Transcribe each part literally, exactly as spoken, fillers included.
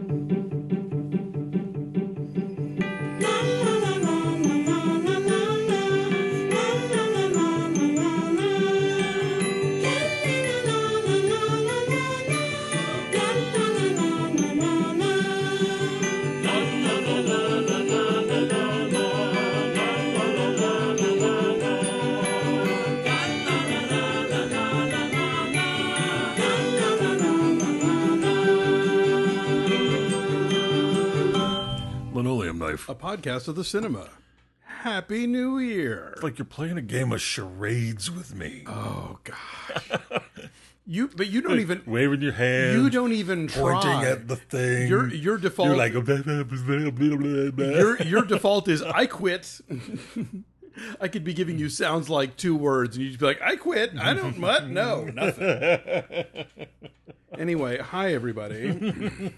Linoleum Knife. A podcast of the cinema. Happy New Year. It's like you're playing a game of charades with me. Oh, gosh. You, but you don't even... Waving your hand. You don't even pointing try. at the thing. Your, your default... You're like... Blah, blah, blah, blah, blah, blah. Your, your default is, I quit. I could be giving you sounds like two words, and you'd be like, I quit. I don't... What? No, nothing. Anyway, hi, everybody.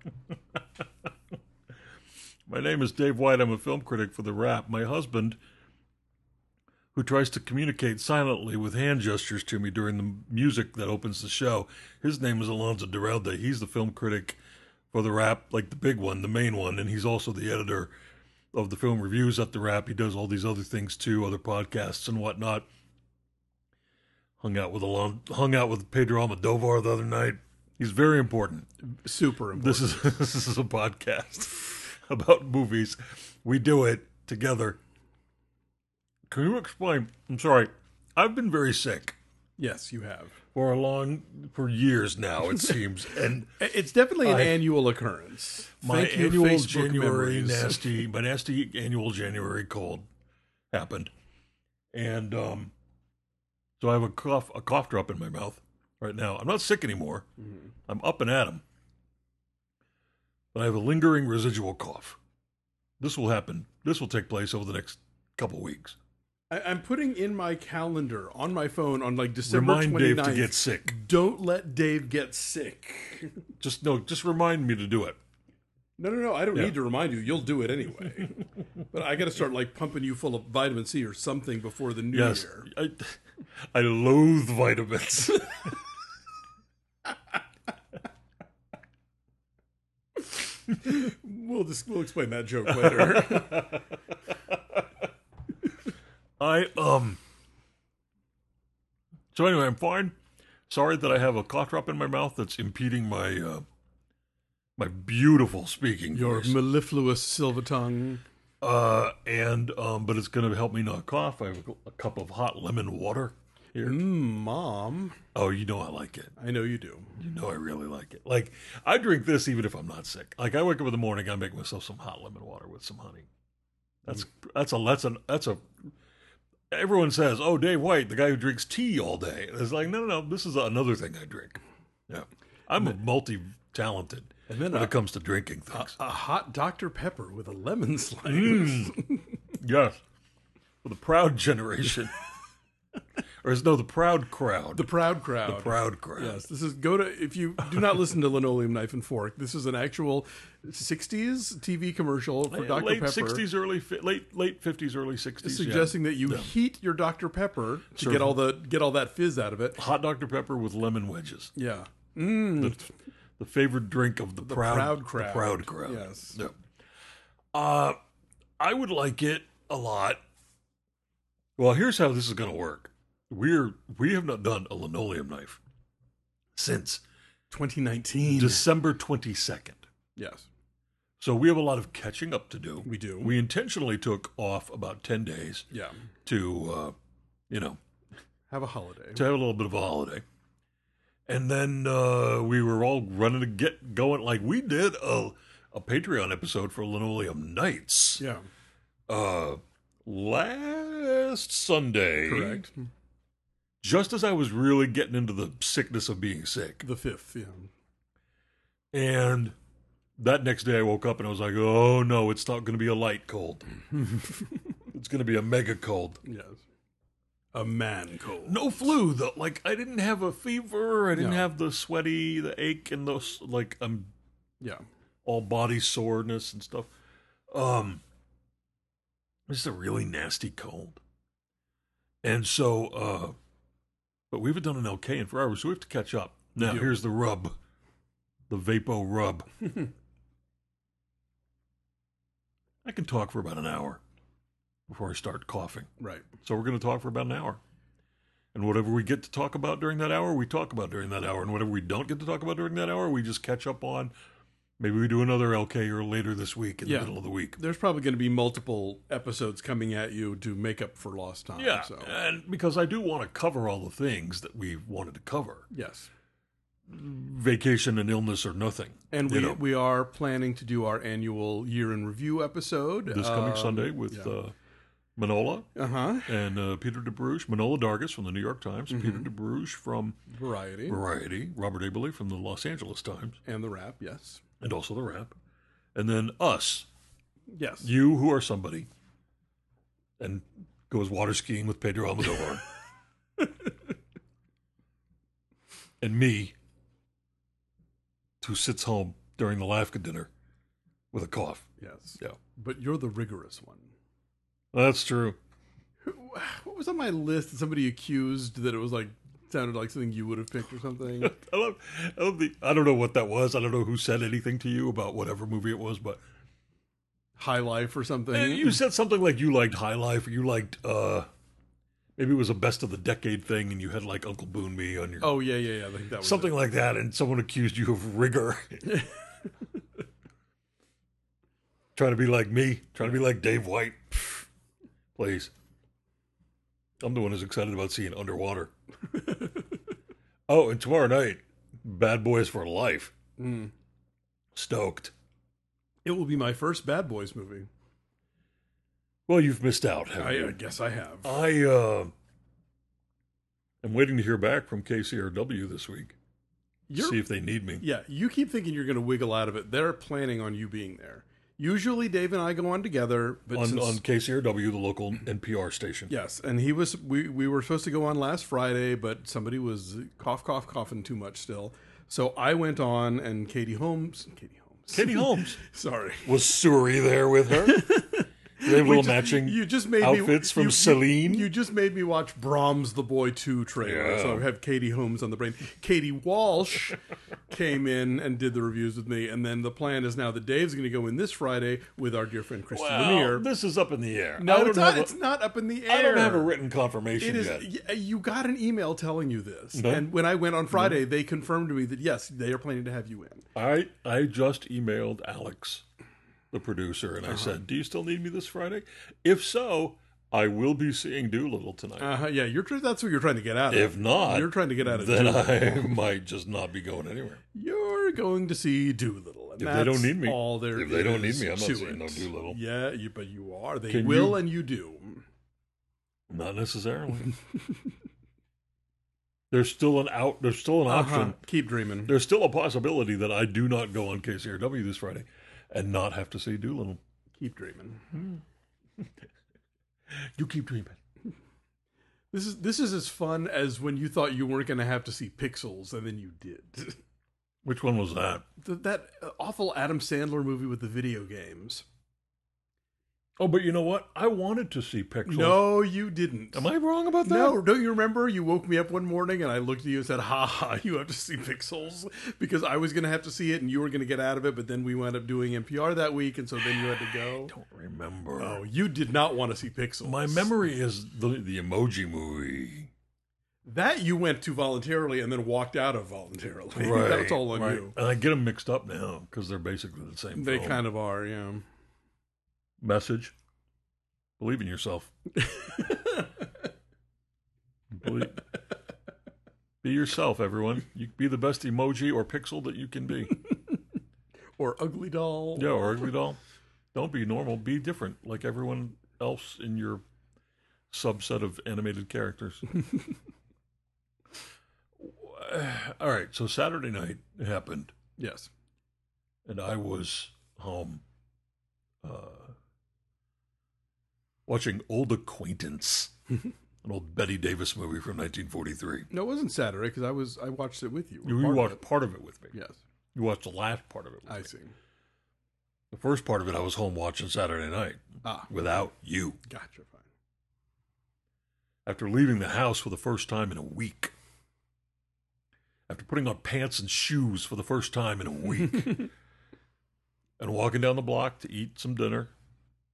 My name is Dave White. I'm a film critic for The Wrap. My husband, who tries to communicate silently with hand gestures to me during the music that opens the show, his name is Alonso Duralde. He's the film critic for The Wrap, like the big one, the main one, and he's also the editor of the film reviews at The Wrap. He does all these other things too, other podcasts and whatnot. Hung out with Alon- hung out with Pedro Almodovar the other night. He's very important. Super important. This is this is a podcast about movies. We do it together. Can you explain? I'm sorry. I've been very sick Yes, you have. for a long, for years now, it seems. And It's definitely an I- annual occurrence. my Thank you, annual Facebook January memories. nasty, my nasty annual January cold happened. And um, so I have a cough, a cough drop in my mouth right now. I'm not sick anymore. Mhm. I'm up and at 'em. But I have a lingering residual cough. This will happen. This will take place over the next couple weeks. I, I'm putting in my calendar on my phone on like December Remind twenty-ninth. Dave to get sick. Don't let Dave get sick. Just no, just remind me to do it. No, no, no. I don't Yeah. need to remind you. You'll do it anyway. But I got to start like pumping you full of vitamin C or something before the new Yes, year. I, I loathe vitamins. We'll just we'll explain that joke later. I um. So anyway, I'm fine. Sorry that I have a cough drop in my mouth that's impeding my uh, my beautiful speaking Your voice. mellifluous silver tongue. Uh, and um, but it's going to help me not cough. I have a, a cup of hot lemon water here. Mmm, Mom. Oh, you know I like it. I know you do. You know I really like it. Like, I drink this even if I'm not sick. Like, I wake up in the morning, I make myself some hot lemon water with some honey. That's that's a that's a that's a. Everyone says, "Oh, Dave White, the guy who drinks tea all day." It's like, no, no, no. This is another thing I drink. Yeah, I'm a multi-talented And then when a, it comes to drinking a, things. a hot Doctor Pepper with a lemon slice. Mm. Yes, for the proud generation, or is no the proud crowd. The proud crowd. The proud crowd. Yes, this is go to if you do not listen to Linoleum Knife and Fork. This is an actual sixties T V commercial for Doctor late Pepper, sixties, early fi- late late fifties, early sixties. suggesting yeah. that you Yeah. heat your Doctor Pepper to Serve get all the get all that fizz out of it. Hot Doctor Pepper with lemon wedges. Yeah, mm. The, the favorite drink of the, the proud, proud crowd. The proud crowd. Yes. Yeah. Uh, I would like it a lot. Well, here's how this is going to work. We're we have not done a linoleum knife since twenty nineteen. December twenty-second. Yes, So we have a lot of catching up to do. we do. We intentionally took off about ten days yeah, to, uh, you know, have a holiday. to have a little bit of a holiday. And then uh, we were all running to get going. Like, we did a, a Patreon episode for Linoleum Nights Yeah, uh, last Sunday. correct. Just as I was really getting into the sickness of being sick. The fifth. Yeah, And that next day I woke up and I was like, oh no, it's not going to be a light cold. It's going to be a mega cold. yes. A man cold. No flu though. Like, I didn't have a fever. I didn't No. have the sweaty, the ache, and those, like, I'm Yeah. all body soreness and stuff. Um, it's a really nasty cold. And so, uh, but we haven't done an L K in forever, so we have to catch up. Now, do. here's the rub. The Vapo rub. I can talk for about an hour before I start coughing. Right. So we're going to talk for about an hour. And whatever we get to talk about during that hour, we talk about during that hour. And whatever we don't get to talk about during that hour, we just catch up on. Maybe we do another L K or later this week in Yeah. the middle of the week. There's probably going to be multiple episodes coming at you to make up for lost time. Yeah, So. and because I do want to cover all the things that we wanted to cover. Yes. Vacation and illness or nothing. And you we, know, we are planning to do our annual year in review episode. this coming um, Sunday with yeah. uh, Manola Uh-huh. and uh, Peter DeBruge, Manola Dargis from the New York Times, Mm-hmm. Peter DeBruge from Variety. Variety, Robert Abele from the Los Angeles Times, And the rap, yes. and also the Rap, and then us, Yes. you who are somebody, and goes water skiing with Pedro Almodovar, and me, who sits home during the Lafka dinner with a cough. Yes. Yeah, But you're the rigorous one. that's true. What was on my list? Somebody accused that it was like, sounded like something you would have picked or something. I love, I love the. I don't know what that was. I don't know who said anything to you about whatever movie it was, but High Life or something. uh, you said something like you liked High Life, or you liked uh, maybe it was a best of the decade thing, and you had like Uncle Boone Me on your Oh, yeah, yeah, yeah. I think that was something it. like that, and someone accused you of rigor, trying to be like me, trying to be like Dave White. Please, I'm the one who's excited about seeing Underwater. Oh, and tomorrow night, Bad Boys for Life. Mm. Stoked. It will be my first Bad Boys movie. Well, you've missed out, haven't I, you? I guess I have. I uh, am waiting to hear back from K C R W this week. You're- See if they need me. Yeah, you keep thinking you're going to wiggle out of it. They're planning on you being there. Usually, Dave and I go on together, but On, since, on K C R W, the local N P R station. yes, and he was we we were supposed to go on last Friday, but somebody was cough cough coughing too much still. So I went on, and Katie Holmes, Katie Holmes, Katie Holmes. sorry, Was Suri there with her? They have We little just- matching you just made outfits me, from you, Celine. You, you just made me watch Brahms the Boy two trailer, Yeah. so I have Katie Holmes on the brain. Katie Walsh came in and did the reviews with me, and then the plan is now that Dave's going to go in this Friday with our dear friend Christy well, Lemire. this is up in the air. I No, don't it's not. have a- It's not up in the air. I don't have a written confirmation It is. yet. y- You got an email telling you this, No. and when I went on Friday, they confirmed to me that yes, they are planning to have you in. I I just emailed Alex, the producer, and I Uh-huh. said, "Do you still need me this Friday? If so, I will be seeing Doolittle tonight. Uh, yeah, you're. tr- That's what you're trying to get out of. if not, you're trying to get out of. then Doolittle. I might just not be going anywhere. You're going to see Doolittle. And If they don't that's need me- all there if they don't need is me, I'm not to seeing it. no Doolittle. Yeah, you, but you are. They Can will, you- and you do. Not necessarily. There's still an out. There's still an option. Uh-huh. Keep dreaming. There's still a possibility that I do not go on K C R W this Friday and not have to see Doolittle. Keep dreaming. You keep dreaming. This is this is as fun as when you thought you weren't going to have to see Pixels, and then you did. Which one was that? Th- that awful Adam Sandler movie with the video games. Oh, but you know what? I wanted to see Pixels. No, you didn't. Am I wrong about that? No, don't you remember? You woke me up one morning and I looked at you and said, ha ha, you have to see Pixels. Because I was going to have to see it and you were going to get out of it, but then we wound up doing N P R that week, and so then you had to go. I don't remember. Oh, you did not want to see Pixels. My memory is the the Emoji Movie. That you went to voluntarily and then walked out of voluntarily. Right, That's all on right. you. And I get them mixed up now because they're basically the same. They film. kind of are, yeah. Message. Believe in yourself. Believe. Be yourself, everyone. You be the best emoji or pixel that you can be. Or Ugly Doll. Yeah, or ugly doll. Don't be normal. Be different, like everyone else in your subset of animated characters. All right, so Saturday night happened, Yes. and I was home uh, watching Old Acquaintance, an old Betty Davis movie from nineteen forty-three. No, it wasn't Saturday because I was I watched it with you. You, you Part of watched it. part of it with me. Yes, You watched the last part of it with I me. see. The first part of it I was home watching Saturday night Ah, without you. gotcha. Fine. After leaving the house for the first time in a week. After putting on pants and shoes for the first time in a week. And walking down the block to eat some dinner.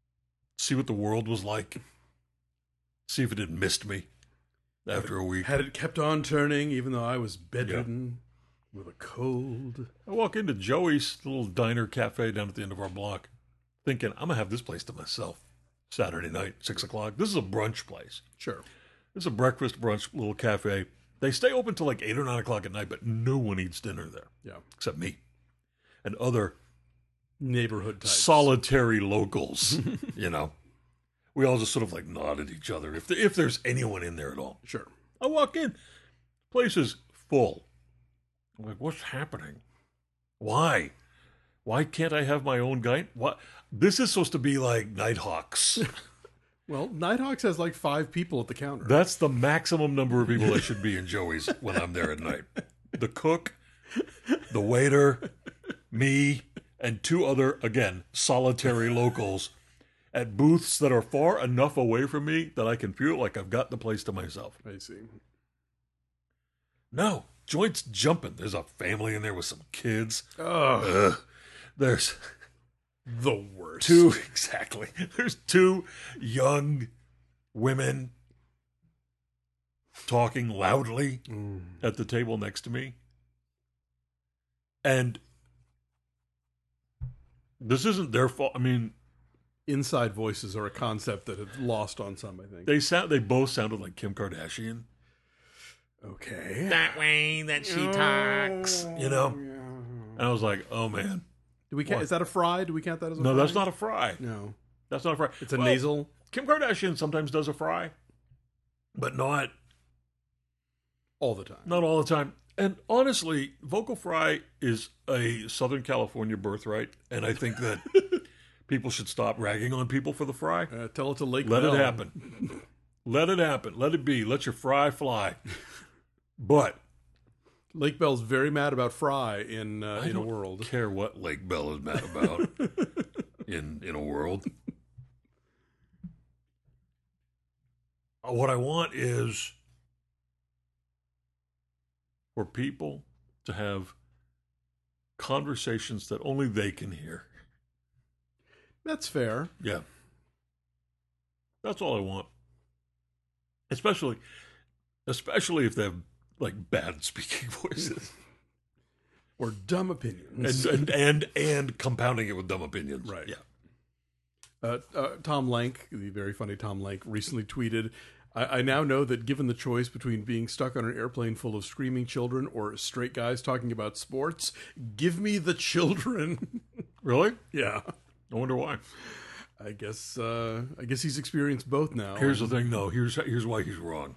see what the world was like, see if it had missed me after a week. Had it kept on turning, even though I was bedridden yeah. with a cold. I walk into Joey's little diner cafe down at the end of our block, thinking, I'm going to have this place to myself. Saturday night, six o'clock. This is a brunch place. Sure. This is a breakfast brunch little cafe. They stay open till like eight or nine o'clock at night, but no one eats dinner there. Yeah. Except me and other neighborhood types. Solitary locals, you know. We all just sort of like nod at each other if, if there's anyone in there at all. Sure. I walk in. Place is full. I'm like, what's happening? Why? Why can't I have my own guy? What? This is supposed to be like Nighthawks. Well, Nighthawks has like five people at the counter. That's the maximum number of people that should be in Joey's when I'm there at night. The cook, the waiter, me, and two other, again, solitary locals at booths that are far enough away from me that I can feel like I've got the place to myself. I see. No, joint's jumping. There's a family in there with some kids. Ugh. Ugh. There's the worst. Two, exactly. There's two young women talking loudly mm. at the table next to me. And this isn't their fault. I mean, inside voices are a concept that have lost on some, I think. They sound they both sounded like Kim Kardashian. Okay. That way that she talks, you know? And I was like, "Oh man." Do we count, is that a fry? Do we count that as a no, fry? No, that's not a fry. No. That's not a fry. It's a well, nasal. Kim Kardashian sometimes does a fry, but not all the time. Not all the time. And honestly, vocal fry is a Southern California birthright, and I think that people should stop ragging on people for the fry. Uh, tell it to Lake Let Bell. it happen. Let it happen. Let it be. Let your fry fly. But Lake Bell's very mad about fry in uh, I in a don't world. Care what Lake Bell is mad about in in a world. What I want is for people to have conversations that only they can hear. That's fair. Yeah. That's all I want. Especially, especially if they have like bad speaking voices. Or dumb opinions. And, and and and compounding it with dumb opinions. Right. Yeah. Uh, uh, Tom Lank, the very funny Tom Lank, recently tweeted, I, I now know that given the choice between being stuck on an airplane full of screaming children or straight guys talking about sports, give me the children. Really? Yeah. I wonder why. I guess uh, I guess he's experienced both now. Here's the thing, though. Here's here's why he's wrong.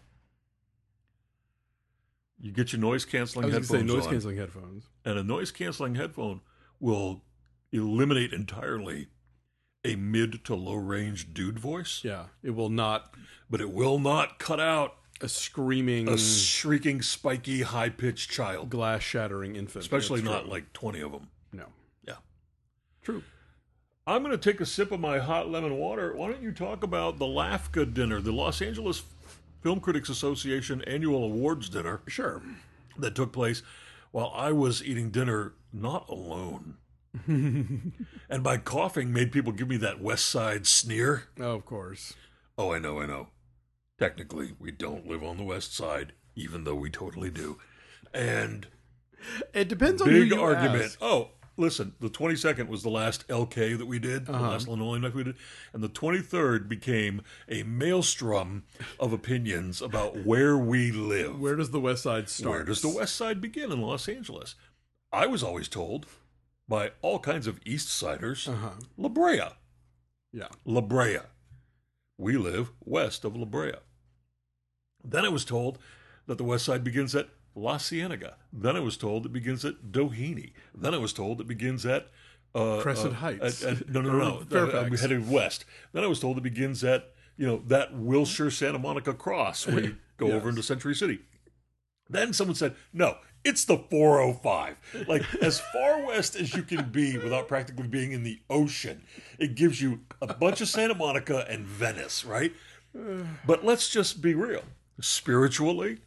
You get your noise canceling I was headphones going to say noise on, canceling headphones, and a noise canceling headphone will eliminate entirely a mid to low range dude voice. Yeah, it will not, but it will not cut out a screaming, a shrieking, spiky, high pitched child, glass shattering infant. Especially not true. Like twenty of them. No. Yeah. True. I'm going to take a sip of my hot lemon water. Why don't you talk about the LAFCA dinner, the Los Angeles Film Critics Association annual awards dinner? Sure. That took place while I was eating dinner, not alone. And by coughing made people give me that West Side sneer. Oh, of course. Oh, I know, I know. Technically, we don't live on the West Side, even though we totally do. And it depends on who you argument. ask. Oh, listen, the twenty-second was the last L K that we did, uh-huh. the last linoleum night we did, and the twenty-third became a maelstrom of opinions about where we live. Where does the West Side start? Where does the West Side begin in Los Angeles? I was always told by all kinds of East Siders, uh-huh. La Brea. Yeah. La Brea. We live west of La Brea. Then I was told that the West Side begins at La Cienega. Then I was told it begins at Doheny. Then I was told it begins at uh, Crescent uh, Heights. At, at, no, no, no, no. Fairfax. I'm heading west. Then I was told it begins at you know that Wilshire Santa Monica cross where you go yes. over into Century City. Then someone said, "No, it's the four oh five." Like as far west as you can be without practically being in the ocean. It gives you a bunch of Santa Monica and Venice, right? But let's just be real. Spiritually,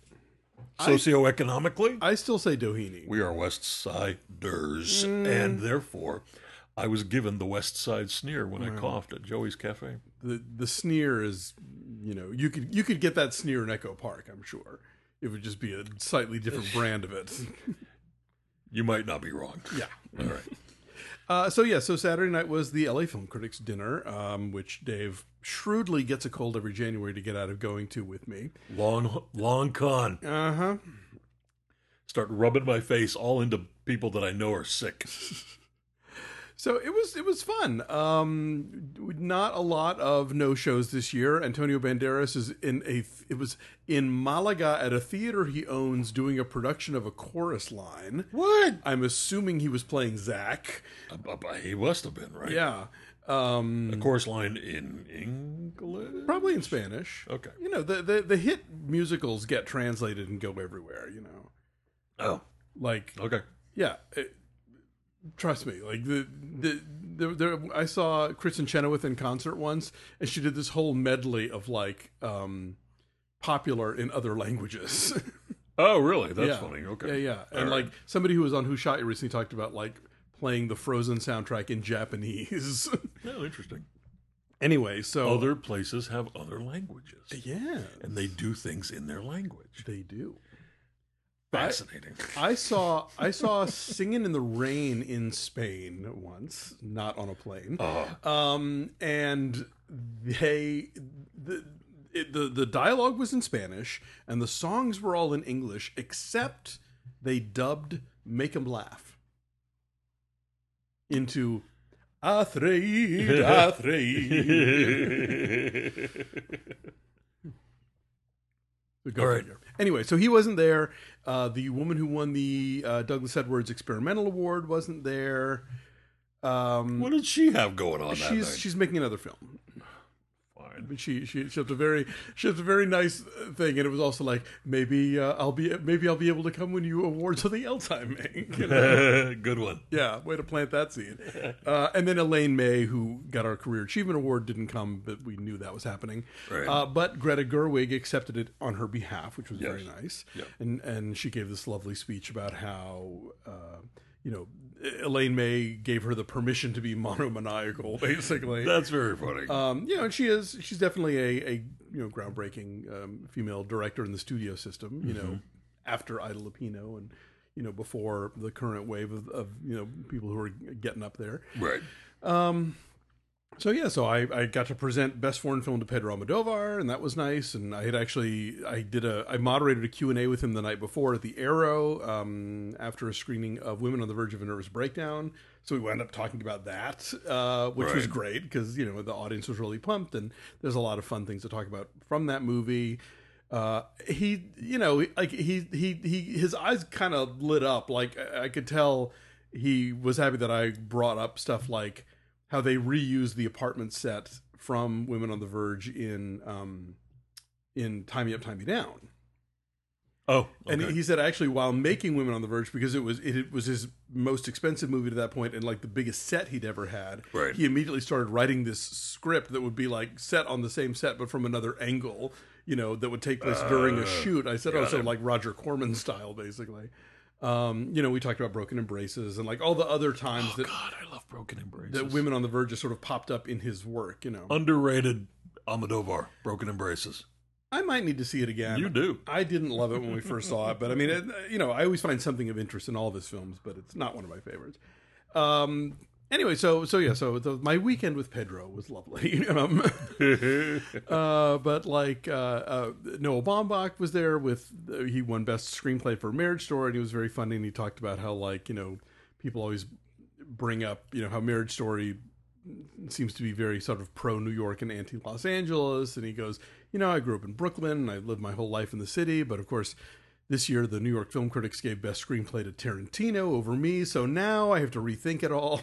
socioeconomically, I still say Doheny. we are West Siders, mm. and therefore, I was given the West Side sneer when I coughed at Joey's Cafe. The the sneer is, you know, you could you could get that sneer in Echo Park, I'm sure. It would just be a slightly different brand of it. You might not be wrong. Yeah. All right. Uh, so yeah, so Saturday night was the L A Film Critics dinner, um, which Dave shrewdly gets a cold every January to get out of going to with me. Long, long con. Uh huh. Start rubbing my face all into people that I know are sick. So it was it was fun. Um, not a lot of no shows this year. Antonio Banderas is in a it was in Malaga at a theater he owns doing a production of A Chorus Line. What? I'm assuming he was playing Zach. Uh, uh, he must have been, right? Yeah. Um, A Chorus Line in English? Probably in Spanish. Okay. You know, the, the, the hit musicals get translated and go everywhere, you know. Oh. Like, Okay. yeah. It, trust me. Like, the, the, the, the I saw Kristen Chenoweth in concert once, and she did this whole medley of, like, um, popular in other languages. Oh, really? That's yeah. funny. Okay. Yeah, yeah. And, All like, right. somebody who was on Who Shot You recently talked about, like, playing the Frozen soundtrack in Japanese. Oh, interesting. Anyway, so... Other places have other languages. Yeah. And they do things in their language. They do. Fascinating. I, I saw I saw Singing in the Rain in Spain once, not on a plane. Uh, Um, and they the, it, the the dialogue was in Spanish and the songs were all in English, except they dubbed "Make 'Em Laugh" into "Atreid, Atreid." Go All right. figure. Anyway, so he wasn't there. Uh, the woman who won the uh, Douglas Edwards Experimental Award wasn't there. Um, what did she have going on that she's night? she's making another film. Fine. But she she she has a very she has a very nice thing, and it was also like maybe uh, I'll be maybe I'll be able to come when you award something else I make. You know? Good one. Yeah, way to plant that seed. Uh, and then Elaine May, who got our Career Achievement Award, didn't come, but we knew that was happening. Right. Uh, but Greta Gerwig accepted it on her behalf, which was Yes. very nice. Yeah. And and she gave this lovely speech about how uh, you know Elaine May gave her the permission to be monomaniacal, basically. That's very funny. Um, you know, and she is, she's definitely a, a you know, groundbreaking um, female director in the studio system, you know, after Ida Lupino and, you know, before the current wave of, of, you know, people who are getting up there. right. Um, so yeah, so I, I got to present Best Foreign Film to Pedro Almodovar, and that was nice. And I had actually, I did a, I moderated a Q and A with him the night before at the Arrow um, after a screening of Women on the Verge of a Nervous Breakdown. So we wound up talking about that, uh, which was Right. great because, you know, the audience was really pumped, and there's a lot of fun things to talk about from that movie. Uh, he, you know, like he, he, he, his eyes kind of lit up. Like I could tell he was happy that I brought up stuff like how they reused the apartment set from Women on the Verge in, um, in Tie Me Up, Tie Me Down. Oh, okay. And he said actually while making Women on the Verge, because it was, it, it was his most expensive movie to that point and like the biggest set he'd ever had. Right. He immediately started writing this script that would be like set on the same set, but from another angle, you know, that would take place during a shoot. I said, oh, got so it. like Roger Corman style, basically. Um, you know, we talked about Broken Embraces and like all the other times oh, that, God, I love Broken Embraces. that Women on the Verge just sort of popped up in his work, you know. Underrated Almodovar, Broken Embraces. I might need to see it again. You do. I didn't love it when we first saw it, but I mean, it, you know, I always find something of interest in all of his films, but it's not one of my favorites. Um, anyway, so so yeah, so the, my weekend with Pedro was lovely. um, uh, but like uh, uh, Noah Baumbach was there with uh, he won Best Screenplay for Marriage Story, and he was very funny. And he talked about how like you know people always bring up you know how Marriage Story seems to be very sort of pro New York and anti Los Angeles, and he goes, you know, I grew up in Brooklyn and I lived my whole life in the city, but of course this year the New York Film Critics gave Best Screenplay to Tarantino over me, so now I have to rethink it all.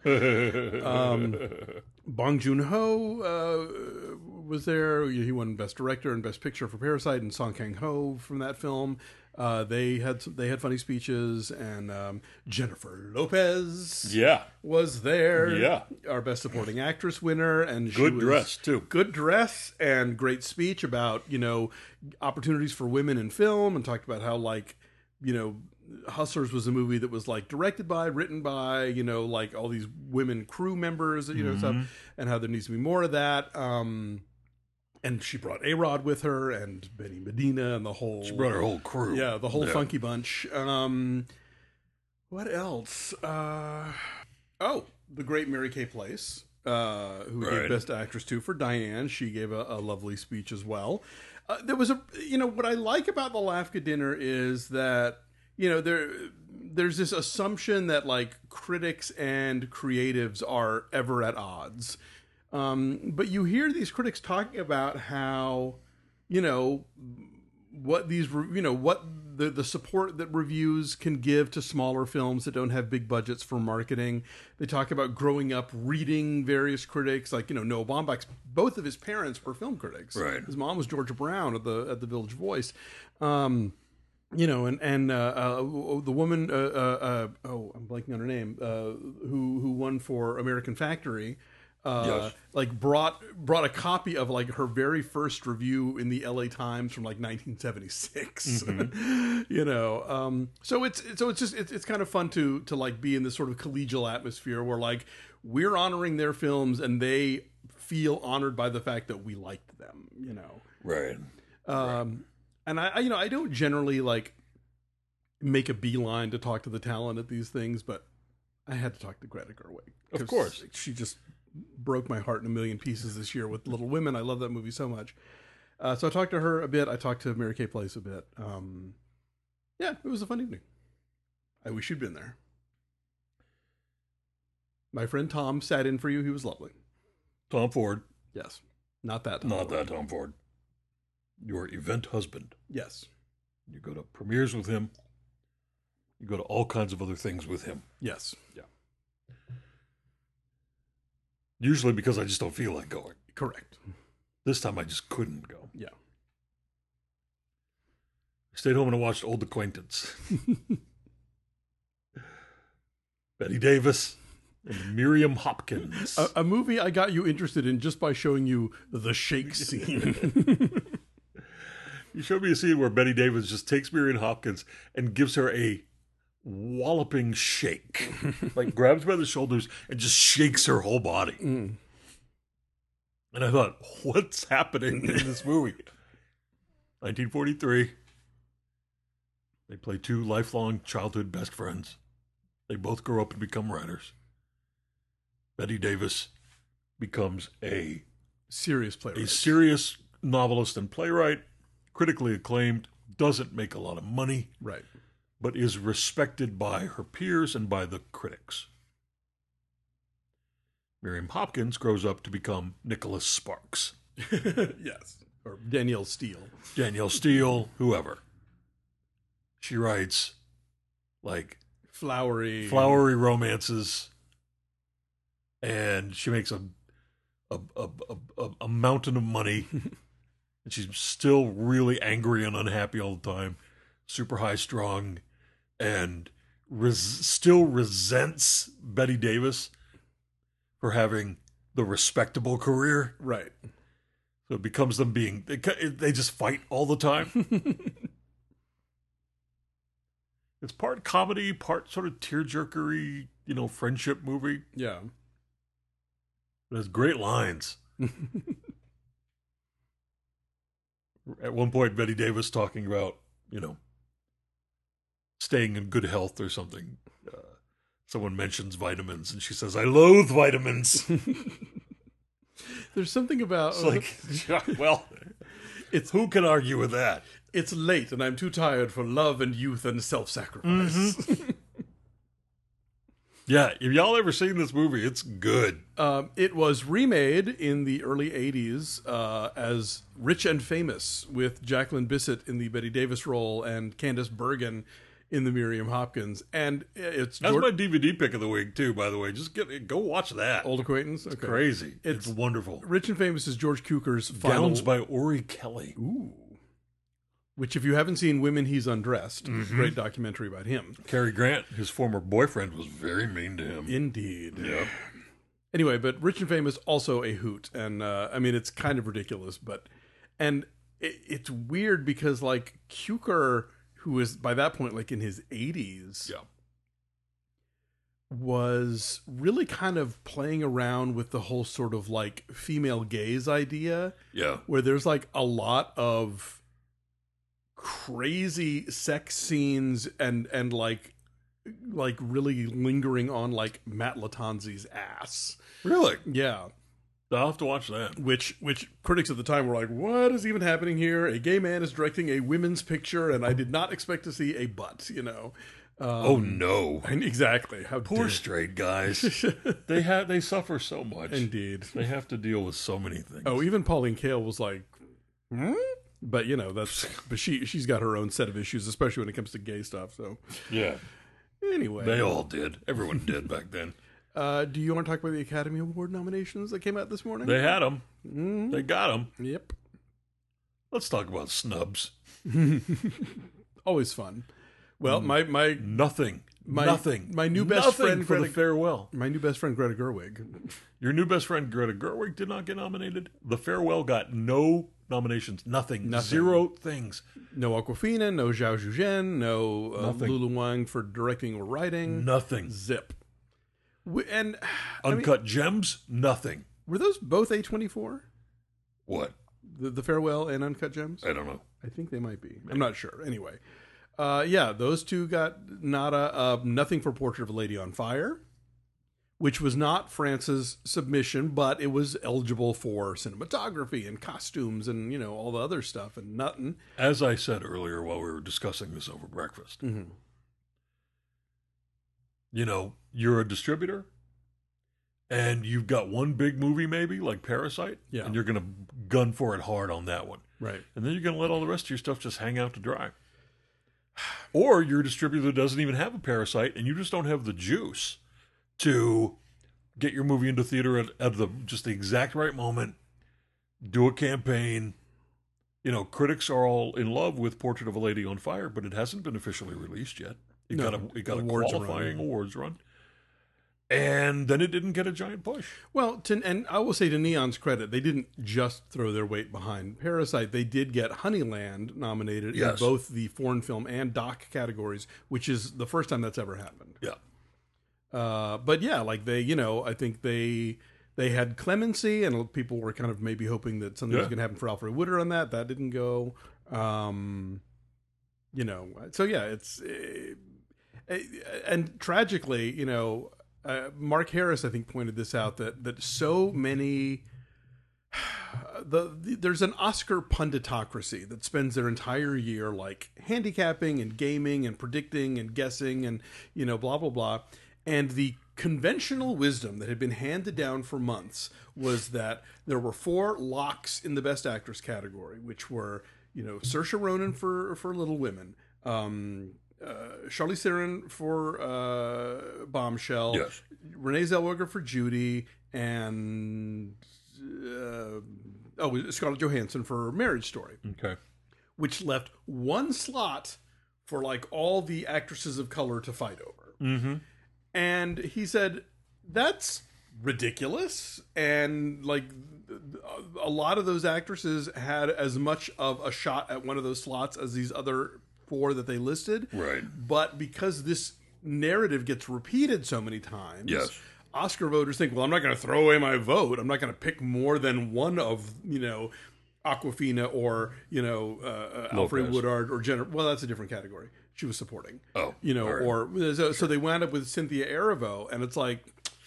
um, Bong Joon-ho uh, was there. He won Best Director and Best Picture for Parasite, and Song Kang-ho from that film. Uh, they had some, they had funny speeches, and um, Jennifer Lopez Yeah. was there. Yeah. Our Best Supporting Actress winner, and she Good was, dress, too. Good dress and great speech about you know opportunities for women in film, and talked about how like you know Hustlers was a movie that was like directed by, written by, you know, like all these women crew members, you know, Mhm. stuff, and how there needs to be more of that. Um, and she brought A-Rod with her and Betty Medina and the whole. She brought her whole crew. Yeah, the whole Yeah. funky bunch. Um, what else? Uh, oh, the great Mary Kay Place, uh, who we Right. gave Best Actress to for Diane. She gave a, a lovely speech as well. Uh, there was a, you know, what I like about the Lafka dinner is that, you know, there there's this assumption that like critics and creatives are ever at odds. Um, but you hear these critics talking about how, you know, what these, re- you know, what the, the support that reviews can give to smaller films that don't have big budgets for marketing. They talk about growing up reading various critics, like, you know, Noah Baumbach's, both of his parents were film critics. Right. His mom was Georgia Brown at the, at the Village Voice. Um, you know, and, and, uh, uh, the woman, uh, uh, uh, oh, I'm blanking on her name, uh, who, who won for American Factory, uh, Yes. like brought brought a copy of like her very first review in the L A Times from like nineteen seventy-six. Mm-hmm. You know, um, so it's so it's just it's, it's kind of fun to to like be in this sort of collegial atmosphere where like we're honoring their films and they feel honored by the fact that we liked them. You know, Right. um, and I, I you know I don't generally like make a beeline to talk to the talent at these things, but I had to talk to Greta Gerwig. Of 'cause course. she just broke my heart in a million pieces this year with Little Women. I love that movie so much. Uh, so I talked to her a bit. I talked to Mary Kay Place a bit. Um, yeah, it was a fun evening. I wish you'd been there. My friend Tom sat in for you. He was lovely. Tom Ford. Yes. Not that Tom Not Ford. that Tom Ford. Your event husband. Yes. You go to premieres with him. You go to all kinds of other things with him. Yes. Usually because I just don't feel like going. Correct. This time I just couldn't go. Yeah. I stayed home and I watched Old Acquaintance. Betty Davis and Miriam Hopkins. A, a movie I got you interested in just by showing you the shake scene. You showed me a scene where Betty Davis just takes Miriam Hopkins and gives her a walloping shake. Like grabs her by the shoulders and just shakes her whole body. Mm. And I thought, what's happening in this movie? nineteen forty-three. They play two lifelong childhood best friends. They both grow up and become writers. Betty Davis becomes a, Serious playwright. a serious novelist and playwright, critically acclaimed, doesn't make a lot of money, Right. but is respected by her peers and by the critics. Miriam Hopkins grows up to become Nicholas Sparks, Yes. Or Danielle Steele. Danielle Steele, whoever. She writes like Flowery. flowery romances, and she makes a a a, a, a mountain of money, and she's still really angry and unhappy all the time, super high strung, and res- still resents Betty Davis for having the respectable career. Right. So it becomes them being they, they just fight all the time. It's part comedy, part sort of tearjerkery, you know, friendship movie. Yeah. It has great lines. At one point, Betty Davis talking about, you know, staying in good health or something. Uh, someone mentions vitamins, and she says, "I loathe vitamins." There's something about It's like, well, it's who can argue with that? it's late and I'm too tired for love and youth and self-sacrifice. Mm-hmm. Yeah, if y'all ever seen this movie, it's good. Um, it was remade in the early eighties uh, as Rich and Famous with Jacqueline Bisset in the Betty Davis role and Candice Bergen in the Miriam Hopkins. And it's That's George- my D V D pick of the week too. By the way, just get go watch that. Old Acquaintance. Okay. Crazy. It's- It's, wonderful. Rich and Famous is George Cukor's final... Gowns by Ori Kelly. Ooh. Which, if you haven't seen Women He's Undressed, Mm-hmm. it's a great documentary about him. Cary Grant, his former boyfriend, was very mean to him. Indeed. Yep. Anyway, but Rich and Famous also a hoot, and uh, I mean it's kind of ridiculous, but and it, it's weird because like Cukor, who was by that point like in his eighties, Yeah. was really kind of playing around with the whole sort of like female gaze idea, Yeah. where there's like a lot of crazy sex scenes and and like like really lingering on like Matt Lattanzi's ass. Really? Yeah. I'll have to watch that. Which which critics at the time were like, what is even happening here? A gay man is directing a women's picture, and I did not expect to see a butt, you know. Um, Oh no. and exactly. How Poor dare- straight guys. they have they suffer so much. Indeed. They have to deal with so many things. Oh, even Pauline Kael was like, hmm? But you know, that's but she she's got her own set of issues, especially when it comes to gay stuff. So yeah. anyway, They all did. Everyone did back then. uh, do you want to talk about the Academy Award nominations that came out this morning? They had them. Mhm. They got them. Yep. Let's talk about snubs. Always fun. Well, my my Nothing. My- Nothing. my new best Nothing friend, for the Greta- farewell. my new best friend Greta Gerwig. Your new best friend Greta Gerwig did not get nominated. The farewell got no nominations. Nothing. Nothing. Zero things. No Aquafina, no Zhao Zhuzhen, no uh, Nothing. Lulu Wang for directing or writing. Nothing. Zip. We, and I mean, Uncut Gems. Nothing. were those both A twenty-four? What? The, the Farewell and Uncut Gems? I don't know. I think they might be. I'm not sure. Anyway, uh, yeah, those two got nada. Uh, nothing for Portrait of a Lady on Fire, which was not France's submission, but it was eligible for cinematography and costumes and, you know, all the other stuff and nothing. As I said earlier while we were discussing this over breakfast, Mm-hmm. you know, you're a distributor and you've got one big movie maybe like Parasite, Yeah. and you're going to gun for it hard on that one. Right. And then you're going to let all the rest of your stuff just hang out to dry. Or you're a distributor that doesn't even have a Parasite and you just don't have the juice to get your movie into theater at, at the just the exact right moment, do a campaign. You know, critics are all in love with Portrait of a Lady on Fire, but it hasn't been officially released yet. It No, got a it got a awards qualifying run. awards run. And then it didn't get a giant push. Well, to, and I will say to Neon's credit, they didn't just throw their weight behind Parasite. They did get Honeyland nominated Yes. in both the foreign film and doc categories, which is the first time that's ever happened. Yeah. Uh, but yeah, like they, you know, I think they they had Clemency, and people were kind of maybe hoping that something was Yeah. going to happen for Alfred Woodard on that. That didn't go. Um, you know, so yeah, it's uh, and tragically, you know. Uh, Mark Harris, I think, pointed this out that that so many the, the there's an Oscar punditocracy that spends their entire year like handicapping and gaming and predicting and guessing and you know blah blah blah, and the conventional wisdom that had been handed down for months was that there were four locks in the Best Actress category, which were you know Saoirse Ronan for for Little Women. Um, Uh, Charlize Theron for uh, Bombshell, Yes. Renee Zellweger for Judy, and uh, oh, Scarlett Johansson for Marriage Story, Okay. which left one slot for like all the actresses of color to fight over. Mm-hmm. And he said, that's ridiculous. And like a lot of those actresses had as much of a shot at one of those slots as these other four that they listed. Right. But because this narrative gets repeated so many times, Yes. Oscar voters think, well, I'm not going to throw away my vote. I'm not going to pick more than one of, you know, Aquafina or, you know, uh, uh, Alfred Lopez. Woodard or Jennifer. Well, that's a different category. She was supporting. Oh, You know, all right. or so, so they wound up with Cynthia Erivo, and it's like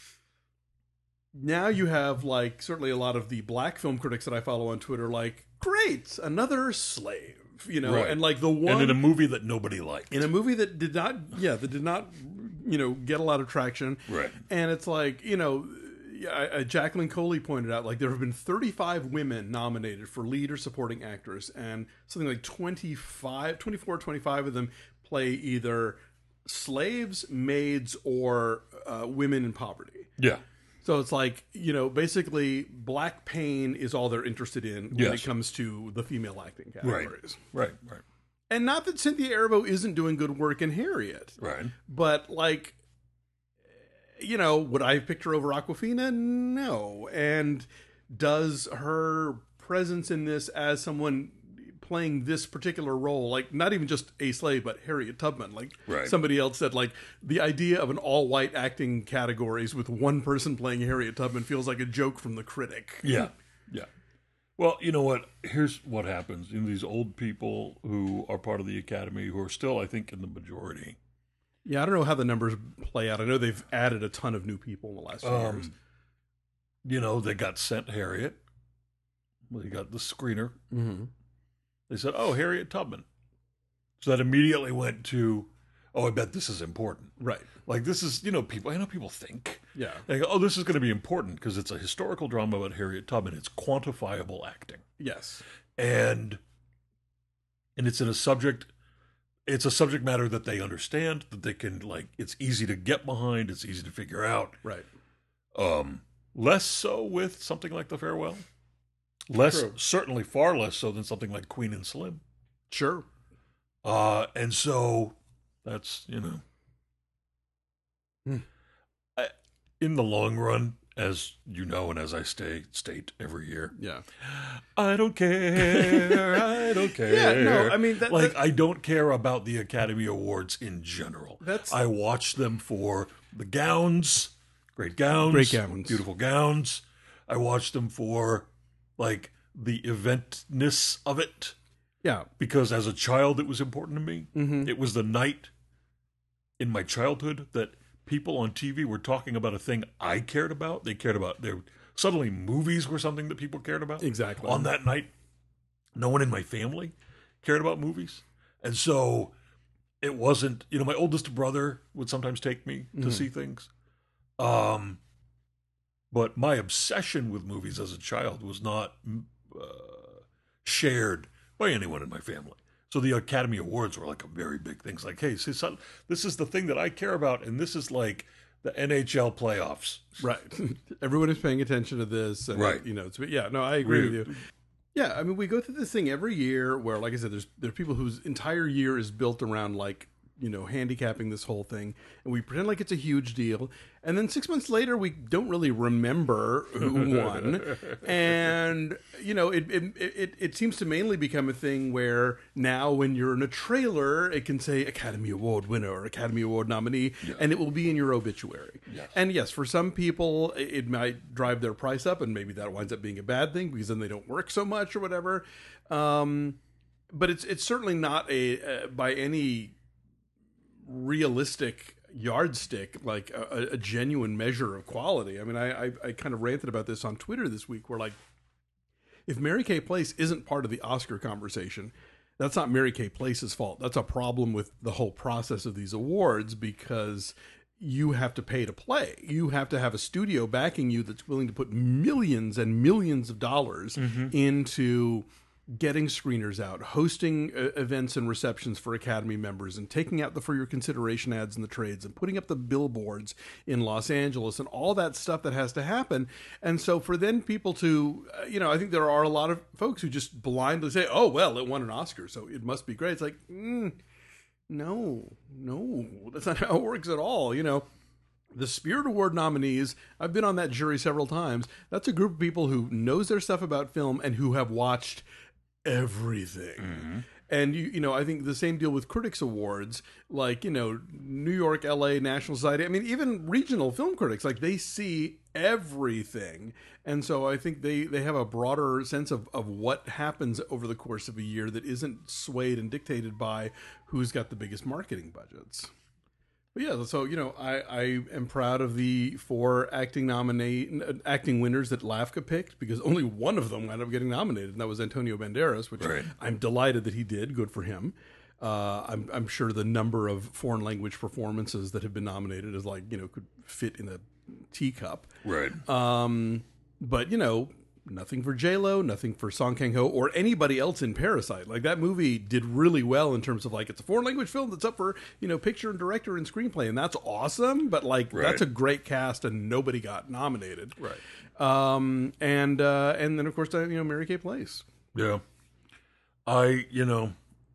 now you have like certainly a lot of the black film critics that I follow on Twitter, like, great, another slave, you know, Right. and like the one And in a movie that nobody liked. in a movie that did not, yeah, that did not, you know, get a lot of traction, Right. And it's like, you know, yeah, I- Jacqueline Coley pointed out, like, there have been thirty-five women nominated for lead or supporting actress, and something like twenty-five, twenty-four, twenty-five of them play either slaves, maids, or uh, women in poverty. Yeah. So it's like, you know, basically black pain is all they're interested in when Yes. it comes to the female acting Right. categories. Right. Right. And not that Cynthia Erivo isn't doing good work in Harriet, Right. but like, you know, would I have picked her over Aquafina? No. And does her presence in this as someone playing this particular role, like not even just a slave, but Harriet Tubman. Like Right. somebody else said, like the idea of an all-white acting categories with one person playing Harriet Tubman feels like a joke from the critic. Yeah, yeah. Well, you know what? Here's what happens. You know, these old people who are part of the Academy, who are still, I think, in the majority. Yeah, I don't know how the numbers play out. I know they've added a ton of new people in the last few Um, years. You know, they got sent Harriet. They got the screener. Mm-hmm. They said, "Oh, Harriet Tubman." So that immediately went to, "Oh, I bet this is important." Right. Like this is, you know, people. I know people think. Yeah. They go, "Oh, this is going to be important because it's a historical drama about Harriet Tubman. It's quantifiable acting, Yes. and and it's in a subject. It's a subject matter that they understand, that they can like. It's easy to get behind. It's easy to figure out. Right. Um, less so with something like The Farewell. Less, True. certainly far less so than something like Queen and Slim. Sure. Uh, and so that's, you know, Hmm. I, in the long run, as you know, and as I stay state every year, Yeah. I don't care. I don't care. Yeah. No. I mean, that, like that- I don't care about the Academy Awards in general. That's- I watch them for the gowns, great gowns, Great gowns. beautiful gowns. I watch them for like the eventness of it. yeah. Because as a child, it was important to me. Mm-hmm. It was the night in my childhood that people on T V were talking about a thing I cared about. They cared about, they suddenly movies were something that people cared about. Exactly. On that night, no one in my family cared about movies. And so it wasn't, you know, my oldest brother would sometimes take me to Mhm. see things. Um, but my obsession with movies as a child was not uh, shared by anyone in my family. So the Academy Awards were like a very big thing. It's like, hey, see, son, this is the thing that I care about, and this is like the N H L playoffs. Right. Everyone is paying attention to this. And, Right. You know, it's, yeah, no, I agree We- with you. Yeah, I mean, we go through this thing every year where, like I said, there's there are people whose entire year is built around, like, you know, handicapping this whole thing, and we pretend like it's a huge deal, and then six months later, we don't really remember who won, and you know, it it, it it seems to mainly become a thing where now, when you're in a trailer, it can say Academy Award winner or Academy Award nominee, Yeah. and it will be in your obituary. Yes. And yes, for some people, it it might drive their price up, and maybe that winds up being a bad thing because then they don't work so much or whatever. Um, but it's it's certainly not a uh, by any realistic yardstick, like a, a genuine measure of quality. I mean, I, I I kind of ranted about this on Twitter this week, where like, if Mary Kay Place isn't part of the Oscar conversation, that's not Mary Kay Place's fault. That's a problem with the whole process of these awards, because you have to pay to play. You have to have a studio backing you that's willing to put millions and millions of dollars into getting screeners out, hosting uh, events and receptions for Academy members, and taking out the for your consideration ads in the trades, and putting up the billboards in Los Angeles, and all that stuff that has to happen. And so for then people to, uh, you know, I think there are a lot of folks who just blindly say, oh, well, it won an Oscar, so it must be great. It's like, mm, no, no, that's not how it works at all, you know. The Spirit Award nominees, I've been on that jury several times. That's a group of people who knows their stuff about film and who have watched everything. And you you know, I think the same deal with Critics Awards, like, you know, New York, L A, National Society. I mean, even regional film critics, like, they see everything. And so I think they, they have a broader sense of, of what happens over the course of a year that isn't swayed and dictated by who's got the biggest marketing budgets. But yeah, so, you know, I, I am proud of the four acting nominate acting winners that LAFCA picked, because only one of them wound up getting nominated, and that was Antonio Banderas, which Right. I'm delighted that he did. Good for him. Uh, I'm, I'm sure the number of foreign language performances that have been nominated is like, you know, could fit in a teacup. Right. Um, but, you know, nothing for J-Lo, nothing for Song Kang-ho, or anybody else in Parasite. Like, that movie did really well in terms of, like, it's a foreign language film that's up for, you know, picture and director and screenplay, and that's awesome, but, like, Right. that's a great cast, and nobody got nominated. Right. Um, and, uh, and then, of course, uh, you know, Mary Kay Place. Yeah. I, you know,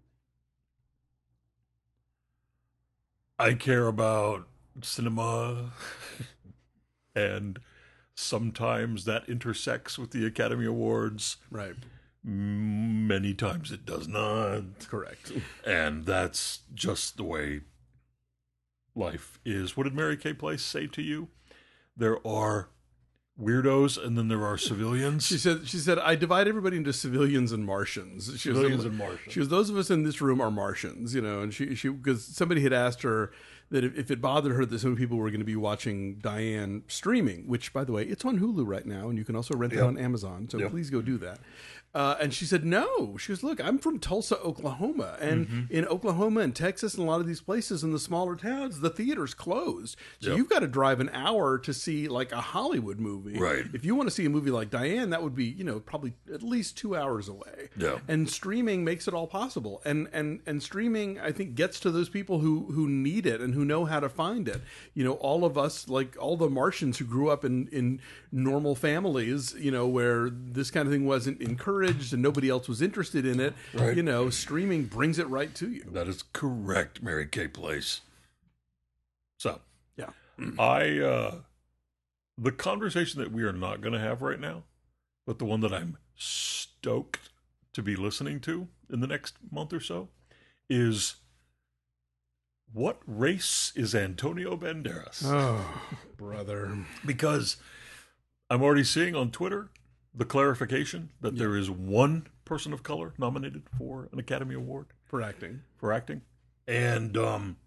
I care about cinema, and sometimes that intersects with the Academy Awards, Right. Many times it does not. Correct. And that's just the way life is. What did Mary Kay Place say to you? There are weirdos and then there are civilians. She said, "She said I divide everybody into civilians and Martians." She Civilians was, and Martians. She was, those of us in this room are Martians, you know. And she, she, because somebody had asked her that if, if it bothered her that so many people were going to be watching Diane streaming, which, by the way, it's on Hulu right now, and you can also rent Yep. it on Amazon. So Yep. please go do that. Uh, and she said, no. She goes, look, I'm from Tulsa, Oklahoma. And Mm-hmm. in Oklahoma and Texas and a lot of these places in the smaller towns, the theater's closed. So Yep. you've got to drive an hour to see like a Hollywood movie. Right. If you want to see a movie like Diane, that would be, you know, probably at least two hours away. Yeah. And streaming makes it all possible. And and and streaming, I think, gets to those people who who need it and who know how to find it. You know, all of us, like all the Martians who grew up in in normal families, you know, where this kind of thing wasn't encouraged and nobody else was interested in it. Right. You know, streaming brings it right to you. That is correct, Mary Kay Place. So, Yeah. I, uh, the conversation that we are not going to have right now, but the one that I'm stoked to be listening to in the next month or so, is what race is Antonio Banderas? Oh, brother. Because I'm already seeing on Twitter the clarification that there is one person of color nominated for an Academy Award For acting. for acting, and um,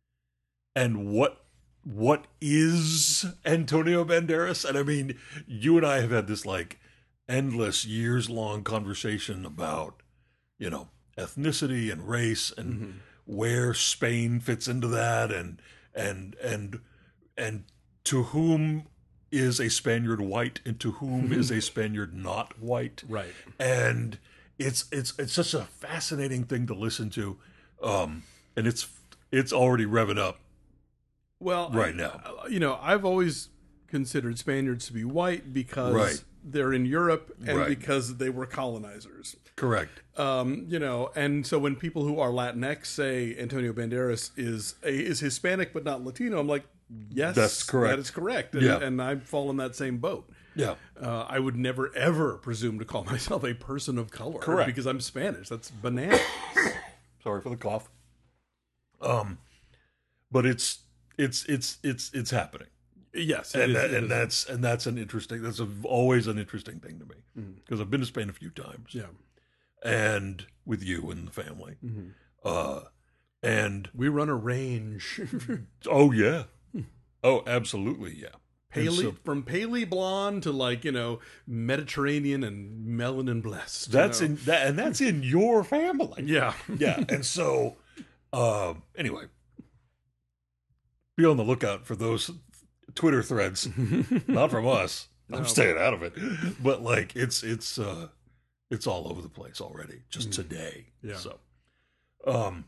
and what what is Antonio Banderas? And I mean, you and I have had this like endless, years long conversation about, you know, ethnicity and race and Mm-hmm. where Spain fits into that, and and and and to whom is a Spaniard white and to whom is a Spaniard not white. Right. And it's it's it's such a fascinating thing to listen to, um, and it's it's already revving up Well, right I- now. you know, I've always considered Spaniards to be white because Right. they're in Europe and Right. because they were colonizers. Correct. Um, you know, and so when people who are Latinx say Antonio Banderas is a, is Hispanic but not Latino, I'm like, yes, That's correct. That is correct. And, Yeah. and I fall in that same boat. Yeah. Uh, I would never ever presume to call myself a person of color, Correct. because I'm Spanish. That's bananas. Sorry for the cough. Um, but it's it's it's it's it's happening, Yes, it and is- that, it and is. that's and that's an interesting. That's a, always an interesting thing to me because I've been to Spain a few times. yeah. And with you and the family, Mm-hmm. uh, and We run a range. oh yeah, oh absolutely yeah. And Paley, so from paley blonde to like, you know, Mediterranean and melanin blessed. you that's know? in that, and that's in your family. Yeah. Yeah, and so um, anyway, be on the lookout for those Twitter threads. Not from us. I'm No. staying out of it. But like it's it's uh it's all over the place already. Just today. Yeah. So um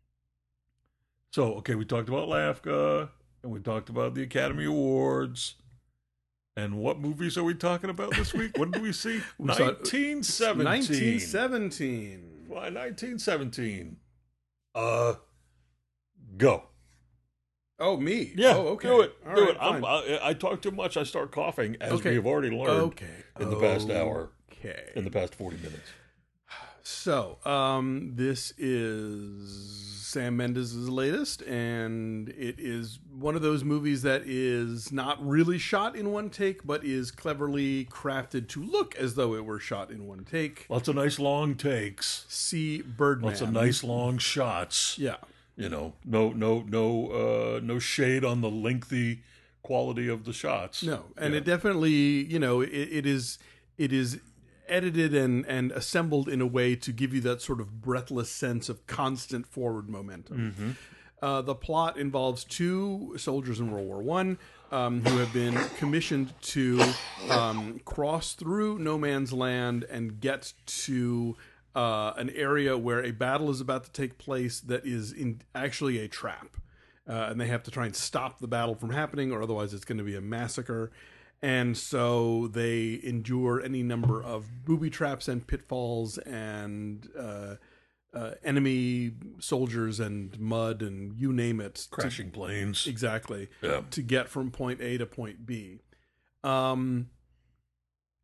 so okay, we talked about LAFCA and we talked about the Academy Awards. And what movies are we talking about this week? What did we see? We saw- nineteen seventeen. nineteen seventeen. Why nineteen seventeen? Uh, go. Oh, me? Yeah, Oh, okay. do it. All do right, it. I'm, fine. I, I talk too much. I start coughing, as Okay. we have already learned Okay. in the past hour, Okay. in the past forty minutes. So, um, this is Sam Mendes' latest, and it is one of those movies that is not really shot in one take, but is cleverly crafted to look as though it were shot in one take. Lots of nice long takes. See Birdman. Lots of nice long shots. Yeah. You know, no, no, no, uh, no shade on the lengthy quality of the shots. No, and Yeah. it definitely, you know, it, it is it is edited and and assembled in a way to give you that sort of breathless sense of constant forward momentum. Mm-hmm. Uh, the plot involves two soldiers in World War One um, who have been commissioned to um, cross through no man's land and get to uh, an area where a battle is about to take place that is in actually a trap. Uh, and they have to try and stop the battle from happening, or otherwise it's going to be a massacre. And so they endure any number of booby traps and pitfalls and uh, uh, enemy soldiers and mud and you name it. to- Crashing planes. exactly. Yeah. To get from point A to point B. Um,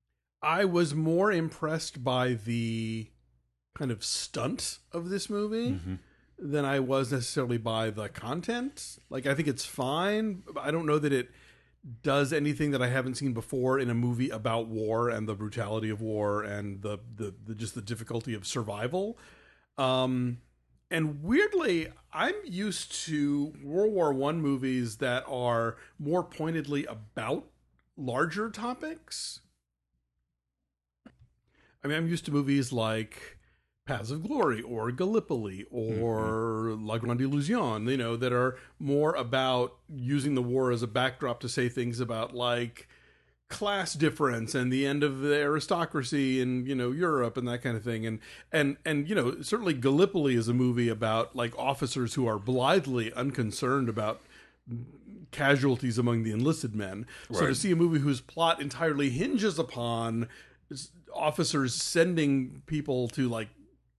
I was more impressed by the kind of stunt of this movie Mm-hmm. than I was necessarily by the content. Like, I think it's fine. I don't know that it does anything that I haven't seen before in a movie about war and the brutality of war and the the, the just the difficulty of survival. Um, and weirdly, I'm used to World War One movies that are more pointedly about larger topics. I mean, I'm used to movies like Paths of Glory or Gallipoli or mm-hmm. La Grande Illusion, you know, that are more about using the war as a backdrop to say things about like class difference and the end of the aristocracy in, you know, Europe and that kind of thing. And, and, and, you know, certainly Gallipoli is a movie about like officers who are blithely unconcerned about casualties among the enlisted men. Right. So to see a movie whose plot entirely hinges upon officers sending people to like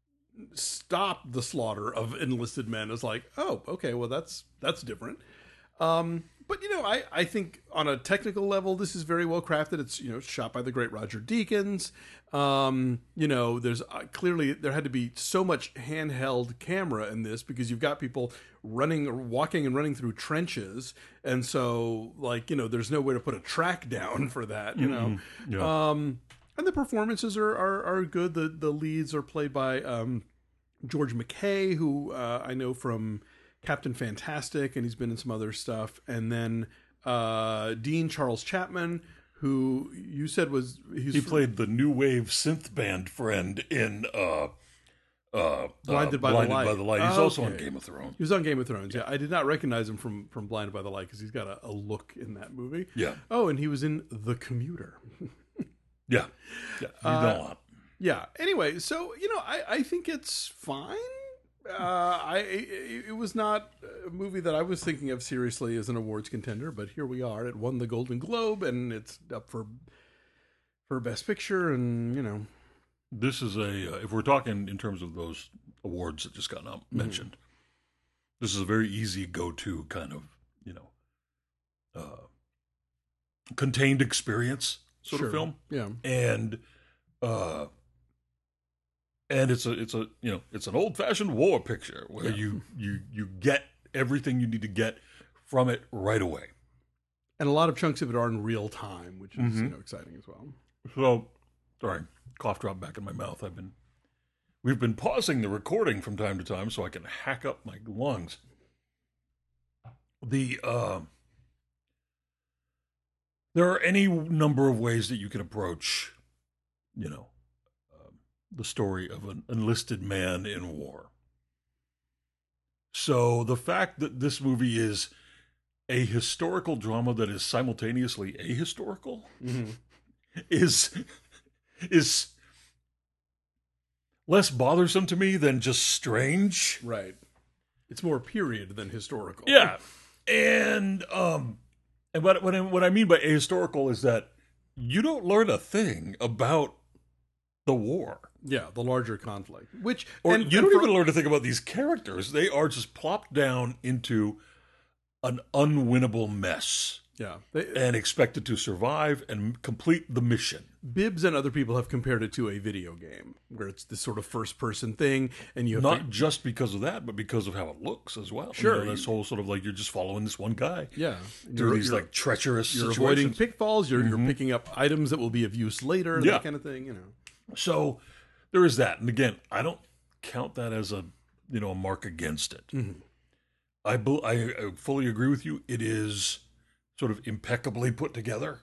stop the slaughter of enlisted men is like, oh, okay, well that's that's different. Um, but you know, I, I think on a technical level, this is very well crafted. It's, you know, shot by the great Roger Deakins. Um, you know, there's uh, clearly there had to be so much handheld camera in this because you've got people running or walking and running through trenches, and so like, you know, there's no way to put a track down for that. You know, mm-hmm. yeah. um, and the performances are, are are good. The the leads are played by um, George McKay, who uh, I know from Captain Fantastic, and he's been in some other stuff. And then uh, Dean Charles Chapman, who you said was he's he played the new wave synth band friend in uh, uh, Blinded, by, uh, Blinded the Light. by the Light. He's oh, also okay. on Game of Thrones. He was on Game of Thrones. Yeah, I did not recognize him from from Blinded by the Light because he's got a, a look in that movie. Yeah. Oh, and he was in The Commuter. Yeah, yeah, you uh, know what? Yeah. Anyway, so you know, I, I think it's fine. Uh, I it, it was not a movie that I was thinking of seriously as an awards contender, but here we are. It won the Golden Globe, and it's up for for Best Picture, and you know, this is a uh, if we're talking in terms of those awards that just got not mentioned, mm-hmm. this is a very easy go-to kind of, you know, uh, contained experience sort sure. of film. Yeah. And uh and it's a it's a you know, it's an old-fashioned war picture where yeah. you you you get everything you need to get from it right away. And a lot of chunks of it are in real time, which is mm-hmm. you know, exciting as well. So, sorry, cough dropped back in my mouth. I've been we've been pausing the recording from time to time so I can hack up my lungs. The uh There are any number of ways that you can approach, you know, uh, the story of an enlisted man in war. So the fact that this movie is a historical drama that is simultaneously ahistorical mm-hmm. is is less bothersome to me than just strange. Right. It's more period than historical. Yeah. And um And what, what, I, what I mean by ahistorical is that you don't learn a thing about the war. Yeah, the larger conflict. Which Or and, you and don't for, even learn to think about these characters. They are just plopped down into an unwinnable mess. Yeah. They, and expected to survive and complete the mission. Bibbs and other people have compared it to a video game, where it's this sort of first-person thing, and you have Not to, just because of that, but because of how it looks as well. Sure. You know, this whole sort of like you're just following this one guy. Yeah. Through these like treacherous You're situations. avoiding pitfalls, you're, mm-hmm. you're picking up items that will be of use later, yeah. that kind of thing, you know. So there is that. And again, I don't count that as a, you know, a mark against it. Mm-hmm. I, I, I fully agree with you. It is sort of impeccably put together.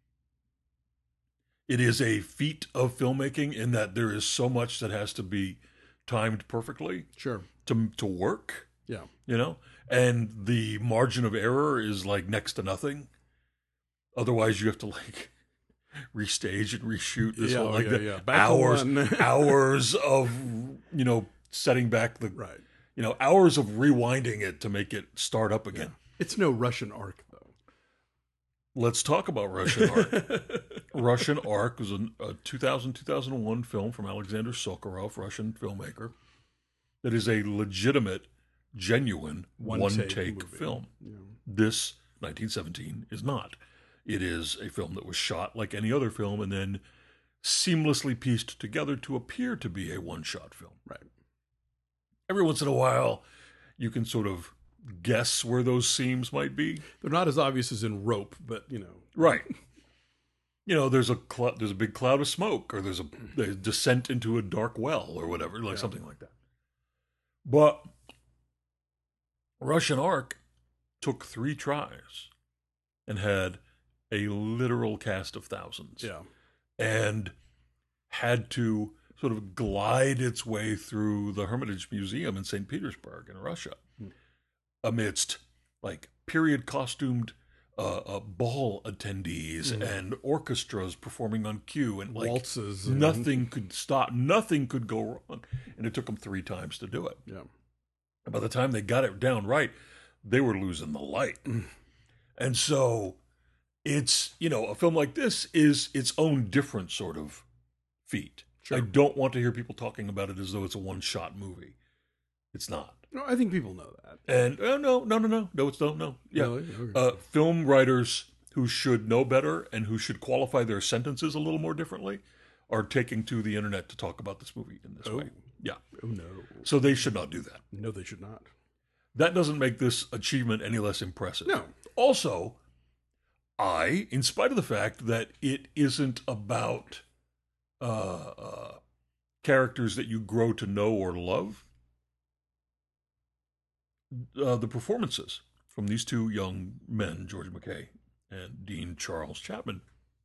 It is a feat of filmmaking in that there is so much that has to be timed perfectly. Sure. To to work. Yeah. You know? And the margin of error is like next to nothing. Otherwise you have to like restage and reshoot this yeah, whole like yeah, the yeah. Back hours hours of, you know, setting back the right. you know, hours of rewinding it to make it start up again. Yeah. It's no Russian Ark, though. Let's talk about Russian Ark. Russian Ark was a, a two thousand, two thousand one film from Alexander Sokurov, Russian filmmaker, that is a legitimate, genuine, one-take one film. Yeah. This, nineteen seventeen, is not. It is a film that was shot like any other film and then seamlessly pieced together to appear to be a one-shot film. Right. Every once in a while, you can sort of guess where those seams might be. They're not as obvious as in Rope, but, you know. Right. You know, there's a cl- there's a big cloud of smoke, or there's a, a descent into a dark well, or whatever, like Yeah. something like that. But Russian Ark took three tries and had a literal cast of thousands. Yeah. And had to sort of glide its way through the Hermitage Museum in Saint Petersburg in Russia, Hmm. amidst like period costumed uh, uh, ball attendees Hmm. and orchestras performing on cue, and like Waltzes. and- nothing could stop, nothing could go wrong, and it took them three times to do it. Yeah. And by the time they got it down right, they were losing the light. And so it's, you know, a film like this is its own different sort of feat. Sure. I don't want to hear people talking about it as though it's a one-shot movie. It's not. No, I think people know that. And oh, no, no, no, no, no, it's no, no. Yeah, Really? Okay. uh, film writers who should know better and who should qualify their sentences a little more differently are taking to the internet to talk about this movie in this Oh. way. Yeah, Oh, no. so they should not do that. No, they should not. That doesn't make this achievement any less impressive. No. Also, I, in spite of the fact that it isn't about uh, uh, characters that you grow to know or love, uh, the performances from these two young men, George McKay and Dean Charles Chapman,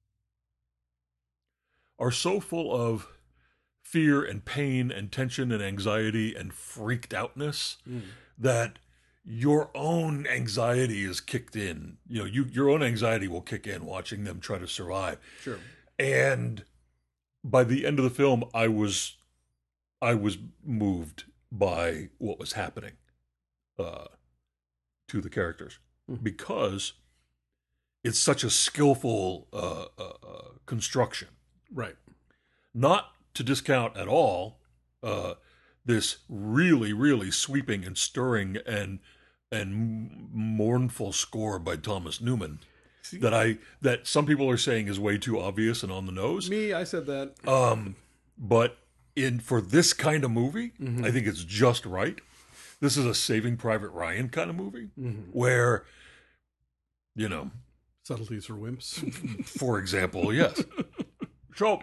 are so full of fear and pain and tension and anxiety and freaked outness Mm. that your own anxiety is kicked in. You know, you your own anxiety will kick in watching them try to survive. Sure. And by the end of the film, I was I was moved by what was happening uh, to the characters Mhm. because it's such a skillful uh, uh, uh, construction. Right. Not to discount at all uh, this really, really sweeping and stirring and and mournful score by Thomas Newman See, that I that some people are saying is way too obvious and on the nose. me, I said that. Um, but in for this kind of movie, Mhm. I think it's just right. This is a Saving Private Ryan kind of movie Mhm. where, you know, Subtleties for wimps. for example, yes. So,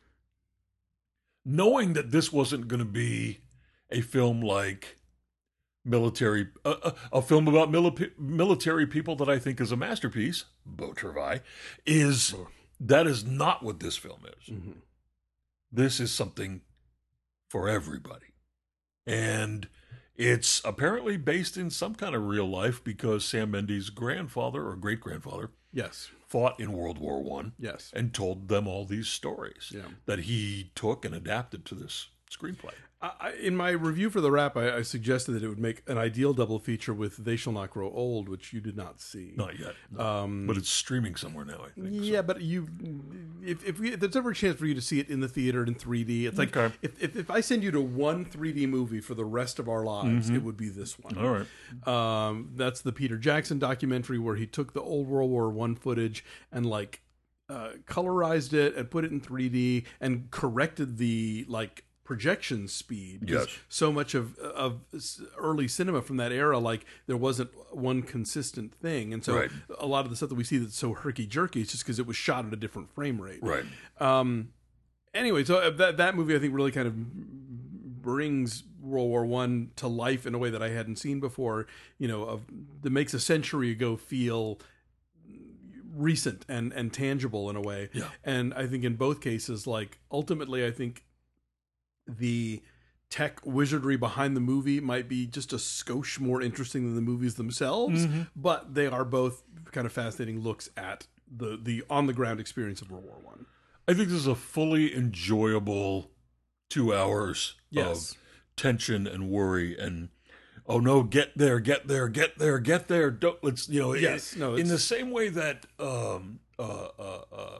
knowing that this wasn't going to be a film like military, uh, a, a film about mili- military people that I think is a masterpiece, Beau Travail, is Beau. that is not what this film is. Mhm. This is something for everybody. And it's apparently based in some kind of real life because Sam Mendes' grandfather or great-grandfather Yes. fought in World War One Yes. and told them all these stories Yeah. that he took and adapted to this screenplay. I, I- in my review for the wrap, I, I suggested that it would make an ideal double feature with They Shall Not Grow Old, which you did not see. Not yet, no. Um, but it's streaming somewhere now, I think. so. Yeah, but you, if if, we, if there's ever a chance for you to see it in the theater in three D, it's like Okay. if, if if I send you to one three D movie for the rest of our lives, it would be this one. All right. Um, that's the Peter Jackson documentary where he took the old World War One footage and like uh, colorized it and put it in three D and corrected the like projection speed. 'Cause Yes. so much of of early cinema from that era, like there wasn't one consistent thing, and so Right. a lot of the stuff that we see that's so herky jerky is just because it was shot at a different frame rate. Right. Um. Anyway, so that that movie I think really kind of brings World War One to life in a way that I hadn't seen before. You know, of that makes a century ago feel recent and and tangible in a way. Yeah. And I think in both cases, like ultimately, I think the tech wizardry behind the movie might be just a skosh more interesting than the movies themselves, Mm-hmm. but they are both kind of fascinating looks at the the on the ground experience of World War One. I think this is a fully enjoyable two hours Yes. of tension and worry and oh no, get there, get there, get there, get there. Don't let's you know. Yes, it- no, in it's- the same way that um uh uh uh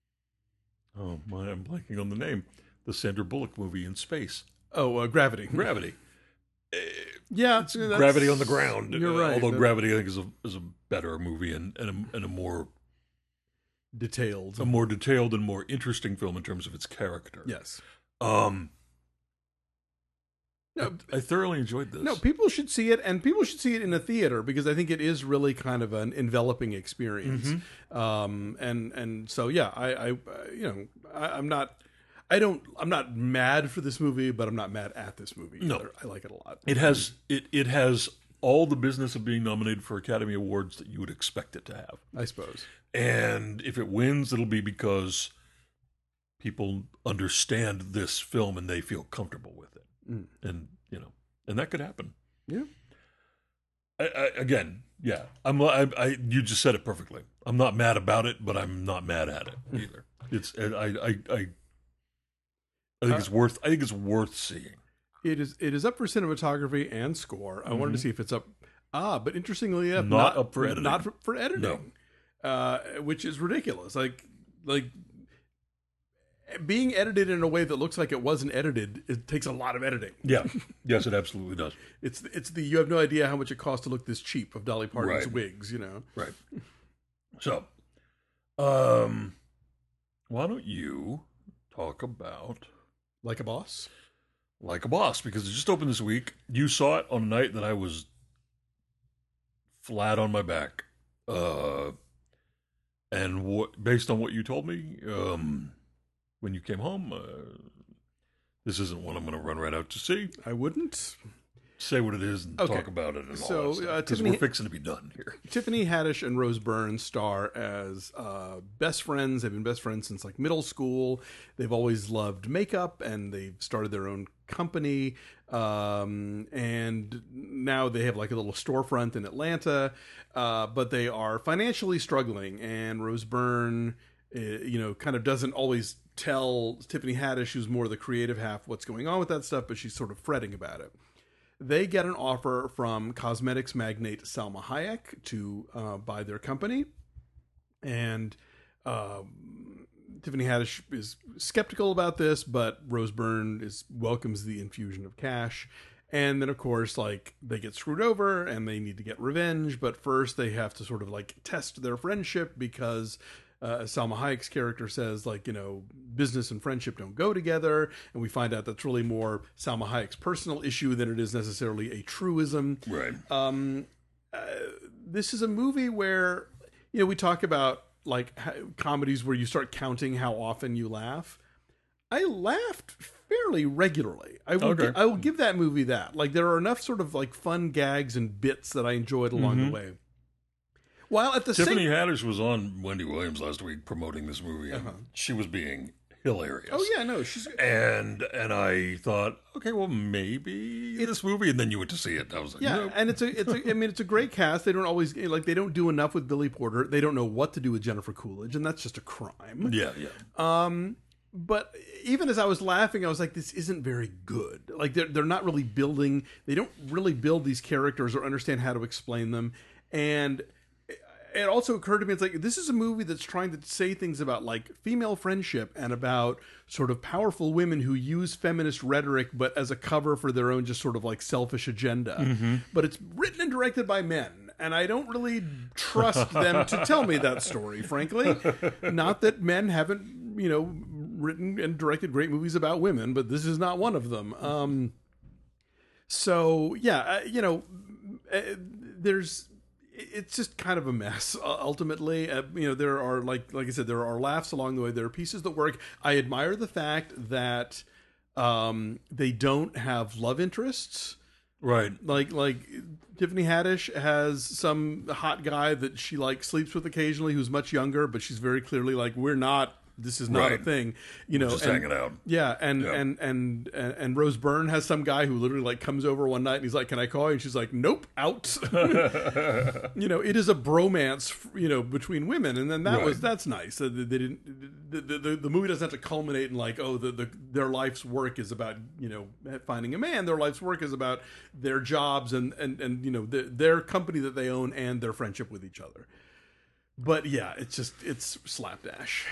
oh my, I'm blanking on the name. The Sandra Bullock movie in space, Oh, uh, Gravity. Gravity. Yeah, that's- Gravity on the Ground. You're uh, right. Although That- Gravity, I think, is a is a better movie and and a, and a more detailed. a more detailed and more interesting film in terms of its character. Yes. Um, No, I, I thoroughly enjoyed this. no, people should see it, and people should see it in a theater because I think it is really kind of an enveloping experience. Mm-hmm. Um, and and so yeah, I, I you know I, I'm not. I don't. I'm not mad for this movie, but I'm not mad at this movie either. No. I like it a lot. It has it it has all the business of being nominated for Academy Awards that you would expect it to have. I suppose. And if it wins, it'll be because people understand this film and they feel comfortable with it. Mm. And you know, and that could happen. Yeah. I, I, again, yeah. I'm. I, I. You just said it perfectly. I'm not mad about it, but I'm not mad at it either. It's. I. I. I. I think Uh, it's worth. I think it's worth seeing. It is. It is up for cinematography and score. I Mm-hmm. wanted to see if it's up. Ah, but interestingly enough, Not not, up for editing. Not for, for editing. No. Uh, which is ridiculous. Like, like being edited in a way that looks like it wasn't edited. It takes a lot of editing. Yeah. Yes, it absolutely does. It's it's the you have no idea how much it costs to look this cheap of Dolly Parton's Right. wigs. You know. Right. So, um, why don't you talk about Like a Boss? Like a Boss, because it just opened this week. You saw it on a night that I was flat on my back. Uh, and what, based on what you told me, um, when you came home, uh, this isn't one I'm going to run right out to see. I wouldn't. Say what it is and Okay. talk about it and So, all that stuff. uh, Because Tiffany- we're fixing to be done here. Tiffany Haddish and Rose Byrne star as uh, best friends. They've been best friends since like middle school. They've always loved makeup, and they've started their own company. Um, and now they have like a little storefront in Atlanta, uh, but they are financially struggling. And Rose Byrne, uh, you know, kind of doesn't always tell Tiffany Haddish, who's more the creative half, what's going on with that stuff, but she's sort of fretting about it. They get an offer from cosmetics magnate Salma Hayek to uh, buy their company. And um, Tiffany Haddish is skeptical about this, but Rose Byrne is welcomes the infusion of cash. And then, of course, like they get screwed over and they need to get revenge. But first, they have to sort of like test their friendship because uh, Salma Hayek's character says, like, you know, business and friendship don't go together. And we find out that's really more Salma Hayek's personal issue than it is necessarily a truism. Right. Um, uh, this is a movie where, you know, we talk about like ha- comedies where you start counting how often you laugh. I laughed fairly regularly. I will, Okay. gi- I will give that movie that. Like, there are enough sort of like fun gags and bits that I enjoyed along Mhm. the way. While at the Tiffany same, Haddish was on Wendy Williams last week promoting this movie, and Uh-huh. she was being hilarious. oh yeah, no, she's And and I thought, okay, well maybe this movie, and then you went to see it. I was like, yeah, nope. and it's a, it's a, I mean, it's a great cast. They don't always like they don't do enough with Billy Porter. They don't know what to do with Jennifer Coolidge, and that's just a crime. yeah, yeah. Um, but even as I was laughing, I was like, this isn't very good. Like they're they're not really building. They don't really build these characters or understand how to explain them. And it also occurred to me, it's like, this is a movie that's trying to say things about like female friendship and about sort of powerful women who use feminist rhetoric, but as a cover for their own just sort of like selfish agenda. But it's written and directed by men. And I don't really trust them to tell me that story, frankly. Not that men haven't, you know, written and directed great movies about women, but this is not one of them. Um, so, yeah, uh, you know, uh, there's it's just kind of a mess uh, ultimately. Uh, you know, there are like like I said, there are laughs along the way. There are pieces that work. I admire the fact that um, they don't have love interests. Right. Like like Tiffany Haddish has some hot guy that she like sleeps with occasionally, who's much younger, but she's very clearly like, we're not. This is not Right. a thing, you know. Just and- hanging out. Yeah, and, Yeah. And, and and and Rose Byrne has some guy who literally like comes over one night and he's like, "Can I call you?" And she's like, "Nope, out." You know, it is a bromance, you know, between women, and then that Right. was that's nice. Uh, They didn't. The, the, the, the movie doesn't have to culminate in like, oh, the, the their life's work is about, you know, finding a man. Their life's work is about their jobs and and and you know the, their company that they own and their friendship with each other. But yeah, it's just it's slapdash.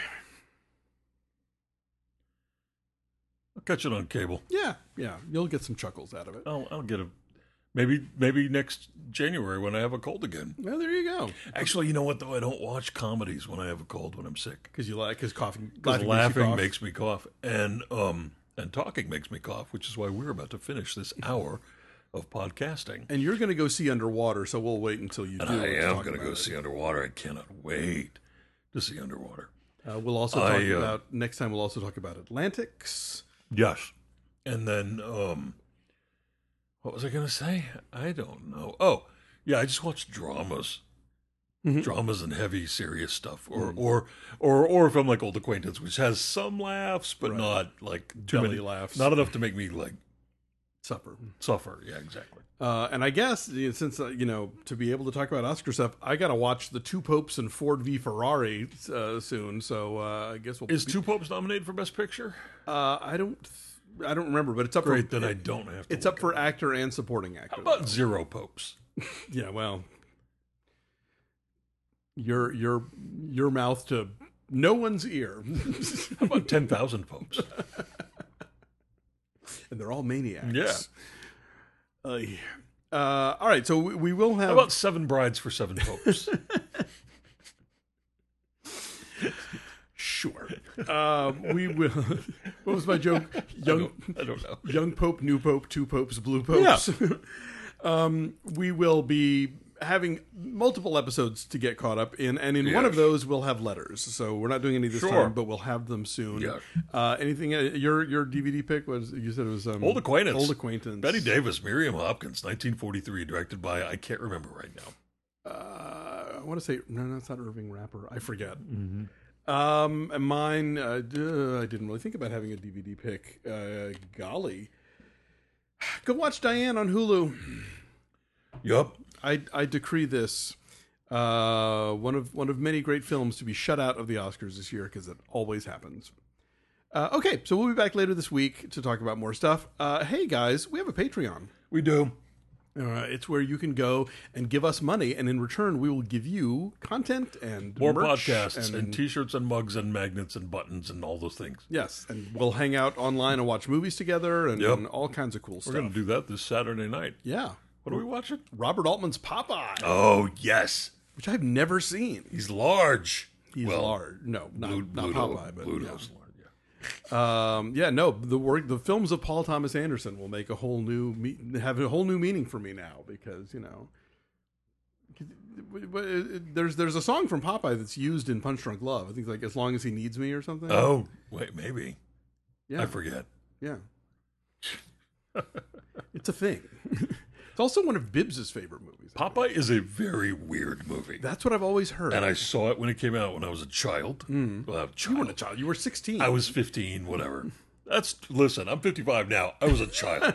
I'll catch it on cable. Yeah, yeah, you'll get some chuckles out of it. I'll I'll get a Maybe maybe next January when I have a cold again. Well, there you go. Actually, you know what though? I don't watch comedies when I have a cold when I'm sick. Because you like because coughing, Because laughing, laughing makes you cough. makes me cough, and um and talking makes me cough, which is why we're about to finish this hour of podcasting. And you're going to go see Underwater, so we'll wait until you And do. I to am talk going to about go it. see Underwater. I cannot wait to see Underwater. Uh, we'll also I, talk uh, about next time. We'll also talk about Atlantics. Yes. And then, um, what was I going to say? I don't know. Oh, yeah, I just watched dramas. Mhm. Dramas and heavy, serious stuff. Or, or, or, or if I'm like Old Acquaintance, which has some laughs, but Right. not like too Belly many laughs. Not enough to make me like Supper. suffer. Yeah, exactly. Uh, and I guess you know, since uh, you know to be able to talk about Oscar stuff, I got to watch the Two Popes and Ford v Ferrari uh, soon. So uh, I guess we'll. Is be, Two Popes nominated for Best Picture? Uh, I don't. I don't remember, but it's up Great, for. then I don't have to. It's look up for at it. actor and supporting actor. How about Zero Popes? Yeah, well, your your your mouth to no one's ear, How about ten thousand Popes? and they're all maniacs. Yeah. Uh, yeah. Uh, all right, so we, we will have. How about Seven Brides for Seven Popes? Sure. Uh, we will. What was my joke? I Young don't, I don't know. young pope, new pope, two popes, blue popes. um, we will be having multiple episodes to get caught up in, and in one Yes. of those we'll have letters. So we're not doing any this Sure. time, but we'll have them soon. Yes. Uh, anything? Uh, your your D V D pick was you said it was um, Old Acquaintance. Old Acquaintance. Betty Davis, Miriam Hopkins, nineteen forty-three, directed by, I can't remember right now. Uh, I want to say no, no, it's not Irving Rapper. I forget. Mm-hmm. Um, and mine, uh, duh, I didn't really think about having a D V D pick. Uh, golly, go watch Diane on Hulu. Yup. I I decree this. Uh, one of one of many great films to be shut out of the Oscars this year because it always happens. Uh, okay, so we'll be back later this week to talk about more stuff. Uh, hey guys, we have a Patreon. We do. Uh, it's where you can go and give us money, and in return, we will give you content and More merch podcasts and, and t-shirts and mugs and magnets and buttons and all those things. yes, and we'll hang out online and watch movies together and, Yep. and all kinds of cool We're stuff. going to do that this Saturday night. Yeah, What are we watching? Robert Altman's Popeye, Oh, yes. which I've never seen. He's large. He's well, large. No, not, Blue, not Bluto, Popeye, but Bluto's yeah. large, yeah. Um, yeah, no, the work, the films of Paul Thomas Anderson will make a whole new, me- have a whole new meaning for me now because you know, there's there's a song from Popeye that's used in Punch Drunk Love. I think it's like "As Long as He Needs Me" or something. Oh, wait, maybe. yeah, I forget. yeah. It's a thing. It's also one of Bibbs's favorite movies. Popeye is a very weird movie. That's what I've always heard. And I saw it when it came out when I was a child. Mm. Well, a you child. weren't a child. You were sixteen. I was fifteen, whatever. That's listen. I'm fifty-five now. I was a child,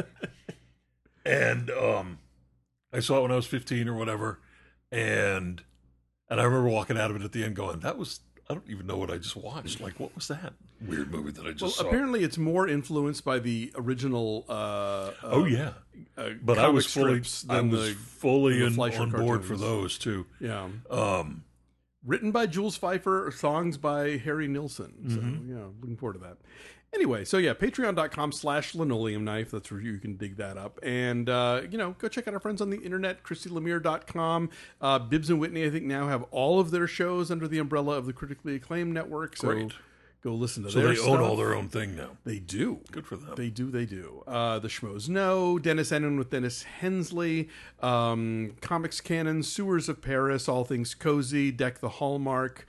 and um, I saw it when I was fifteen or whatever, and and I remember walking out of it at the end, going, "That was I don't even know what I just watched. Like, what was that weird movie that I just Well, saw?" apparently it's more influenced by the original. Uh, uh, Oh yeah, uh, but I comic was fully strips I than was the fully the in, Fleischer on board for cartoons. those too. yeah. Um, Written by Jules Pfeiffer, songs by Harry Nilsson. So, Mm-hmm. yeah, looking forward to that. Anyway, so yeah, patreon.com slash linoleum knife. That's where you can dig that up. And, uh, you know, go check out our friends on the internet, christy lemire dot com. Uh, Bibbs and Whitney, I think, now have all of their shows under the umbrella of the Critically Acclaimed Network. So Great. go listen to so their they stuff. own all their own thing now. They do. Good for them. They do, they do. Uh, the Schmoes Know, Dennis Ennin with Dennis Hensley, um, Comics Canon, Sewers of Paris, All Things Cozy, Deck the Hallmark,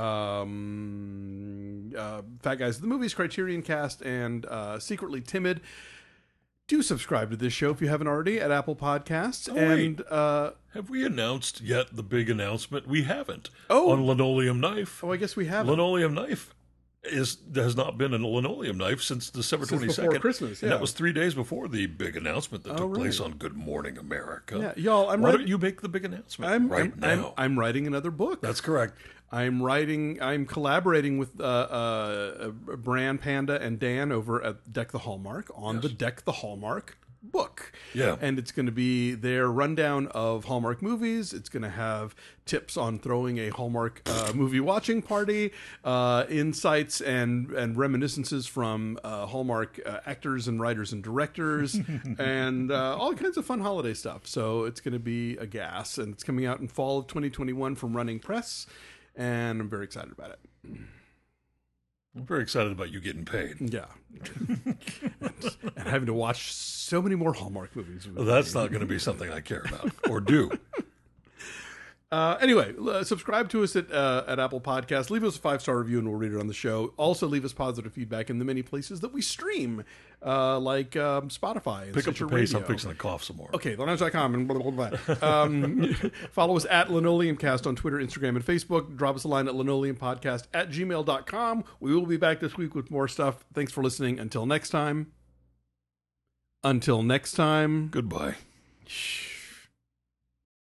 um, uh, Fat Guys of the Movies, Criterion Cast, and uh, Secretly Timid. Do subscribe to this show if you haven't already at Apple Podcasts. Oh, wait. and uh, Have we announced yet the big announcement? We haven't. Oh. On Linoleum Knife. oh, I guess we have Linoleum Knife is has not been a linoleum knife since December Since twenty before second, Christmas, and yeah. that was three days before the big announcement that Oh, took place really? on Good Morning America. Yeah, y'all, I'm Why writing, don't you make the big announcement I'm, right I'm, now? I'm, I'm writing another book. That's correct. I'm writing. I'm collaborating with uh, uh, Bran Panda and Dan over at Deck the Hallmark on Yes. the Deck the Hallmark book. Yeah. And it's going to be their rundown of Hallmark movies. It's going to have tips on throwing a Hallmark uh, movie watching party, uh, insights and, and reminiscences from uh, Hallmark uh, actors and writers and directors, and uh, all kinds of fun holiday stuff. So it's going to be a gas, and it's coming out in fall of twenty twenty-one from Running Press, and I'm very excited about it. I'm very excited about you getting paid. Yeah. and, and having to watch so many more Hallmark movies. Well, that's not going to be something I care about or do. Uh, anyway, uh, subscribe to us at uh, at Apple Podcasts. Leave us a five-star review and we'll read it on the show. Also, leave us positive feedback in the many places that we stream, uh, like um, Spotify and Pick up Stitcher the pace. Radio. I'm fixing to cough some more. Okay, linoleums dot com and blah, blah, blah, blah. Um, follow us at LinoleumCast on Twitter, Instagram, and Facebook. Drop us a line at linoleumpodcast at gmail dot com. We will be back this week with more stuff. Thanks for listening. Until next time. Until next time. Goodbye. Shh.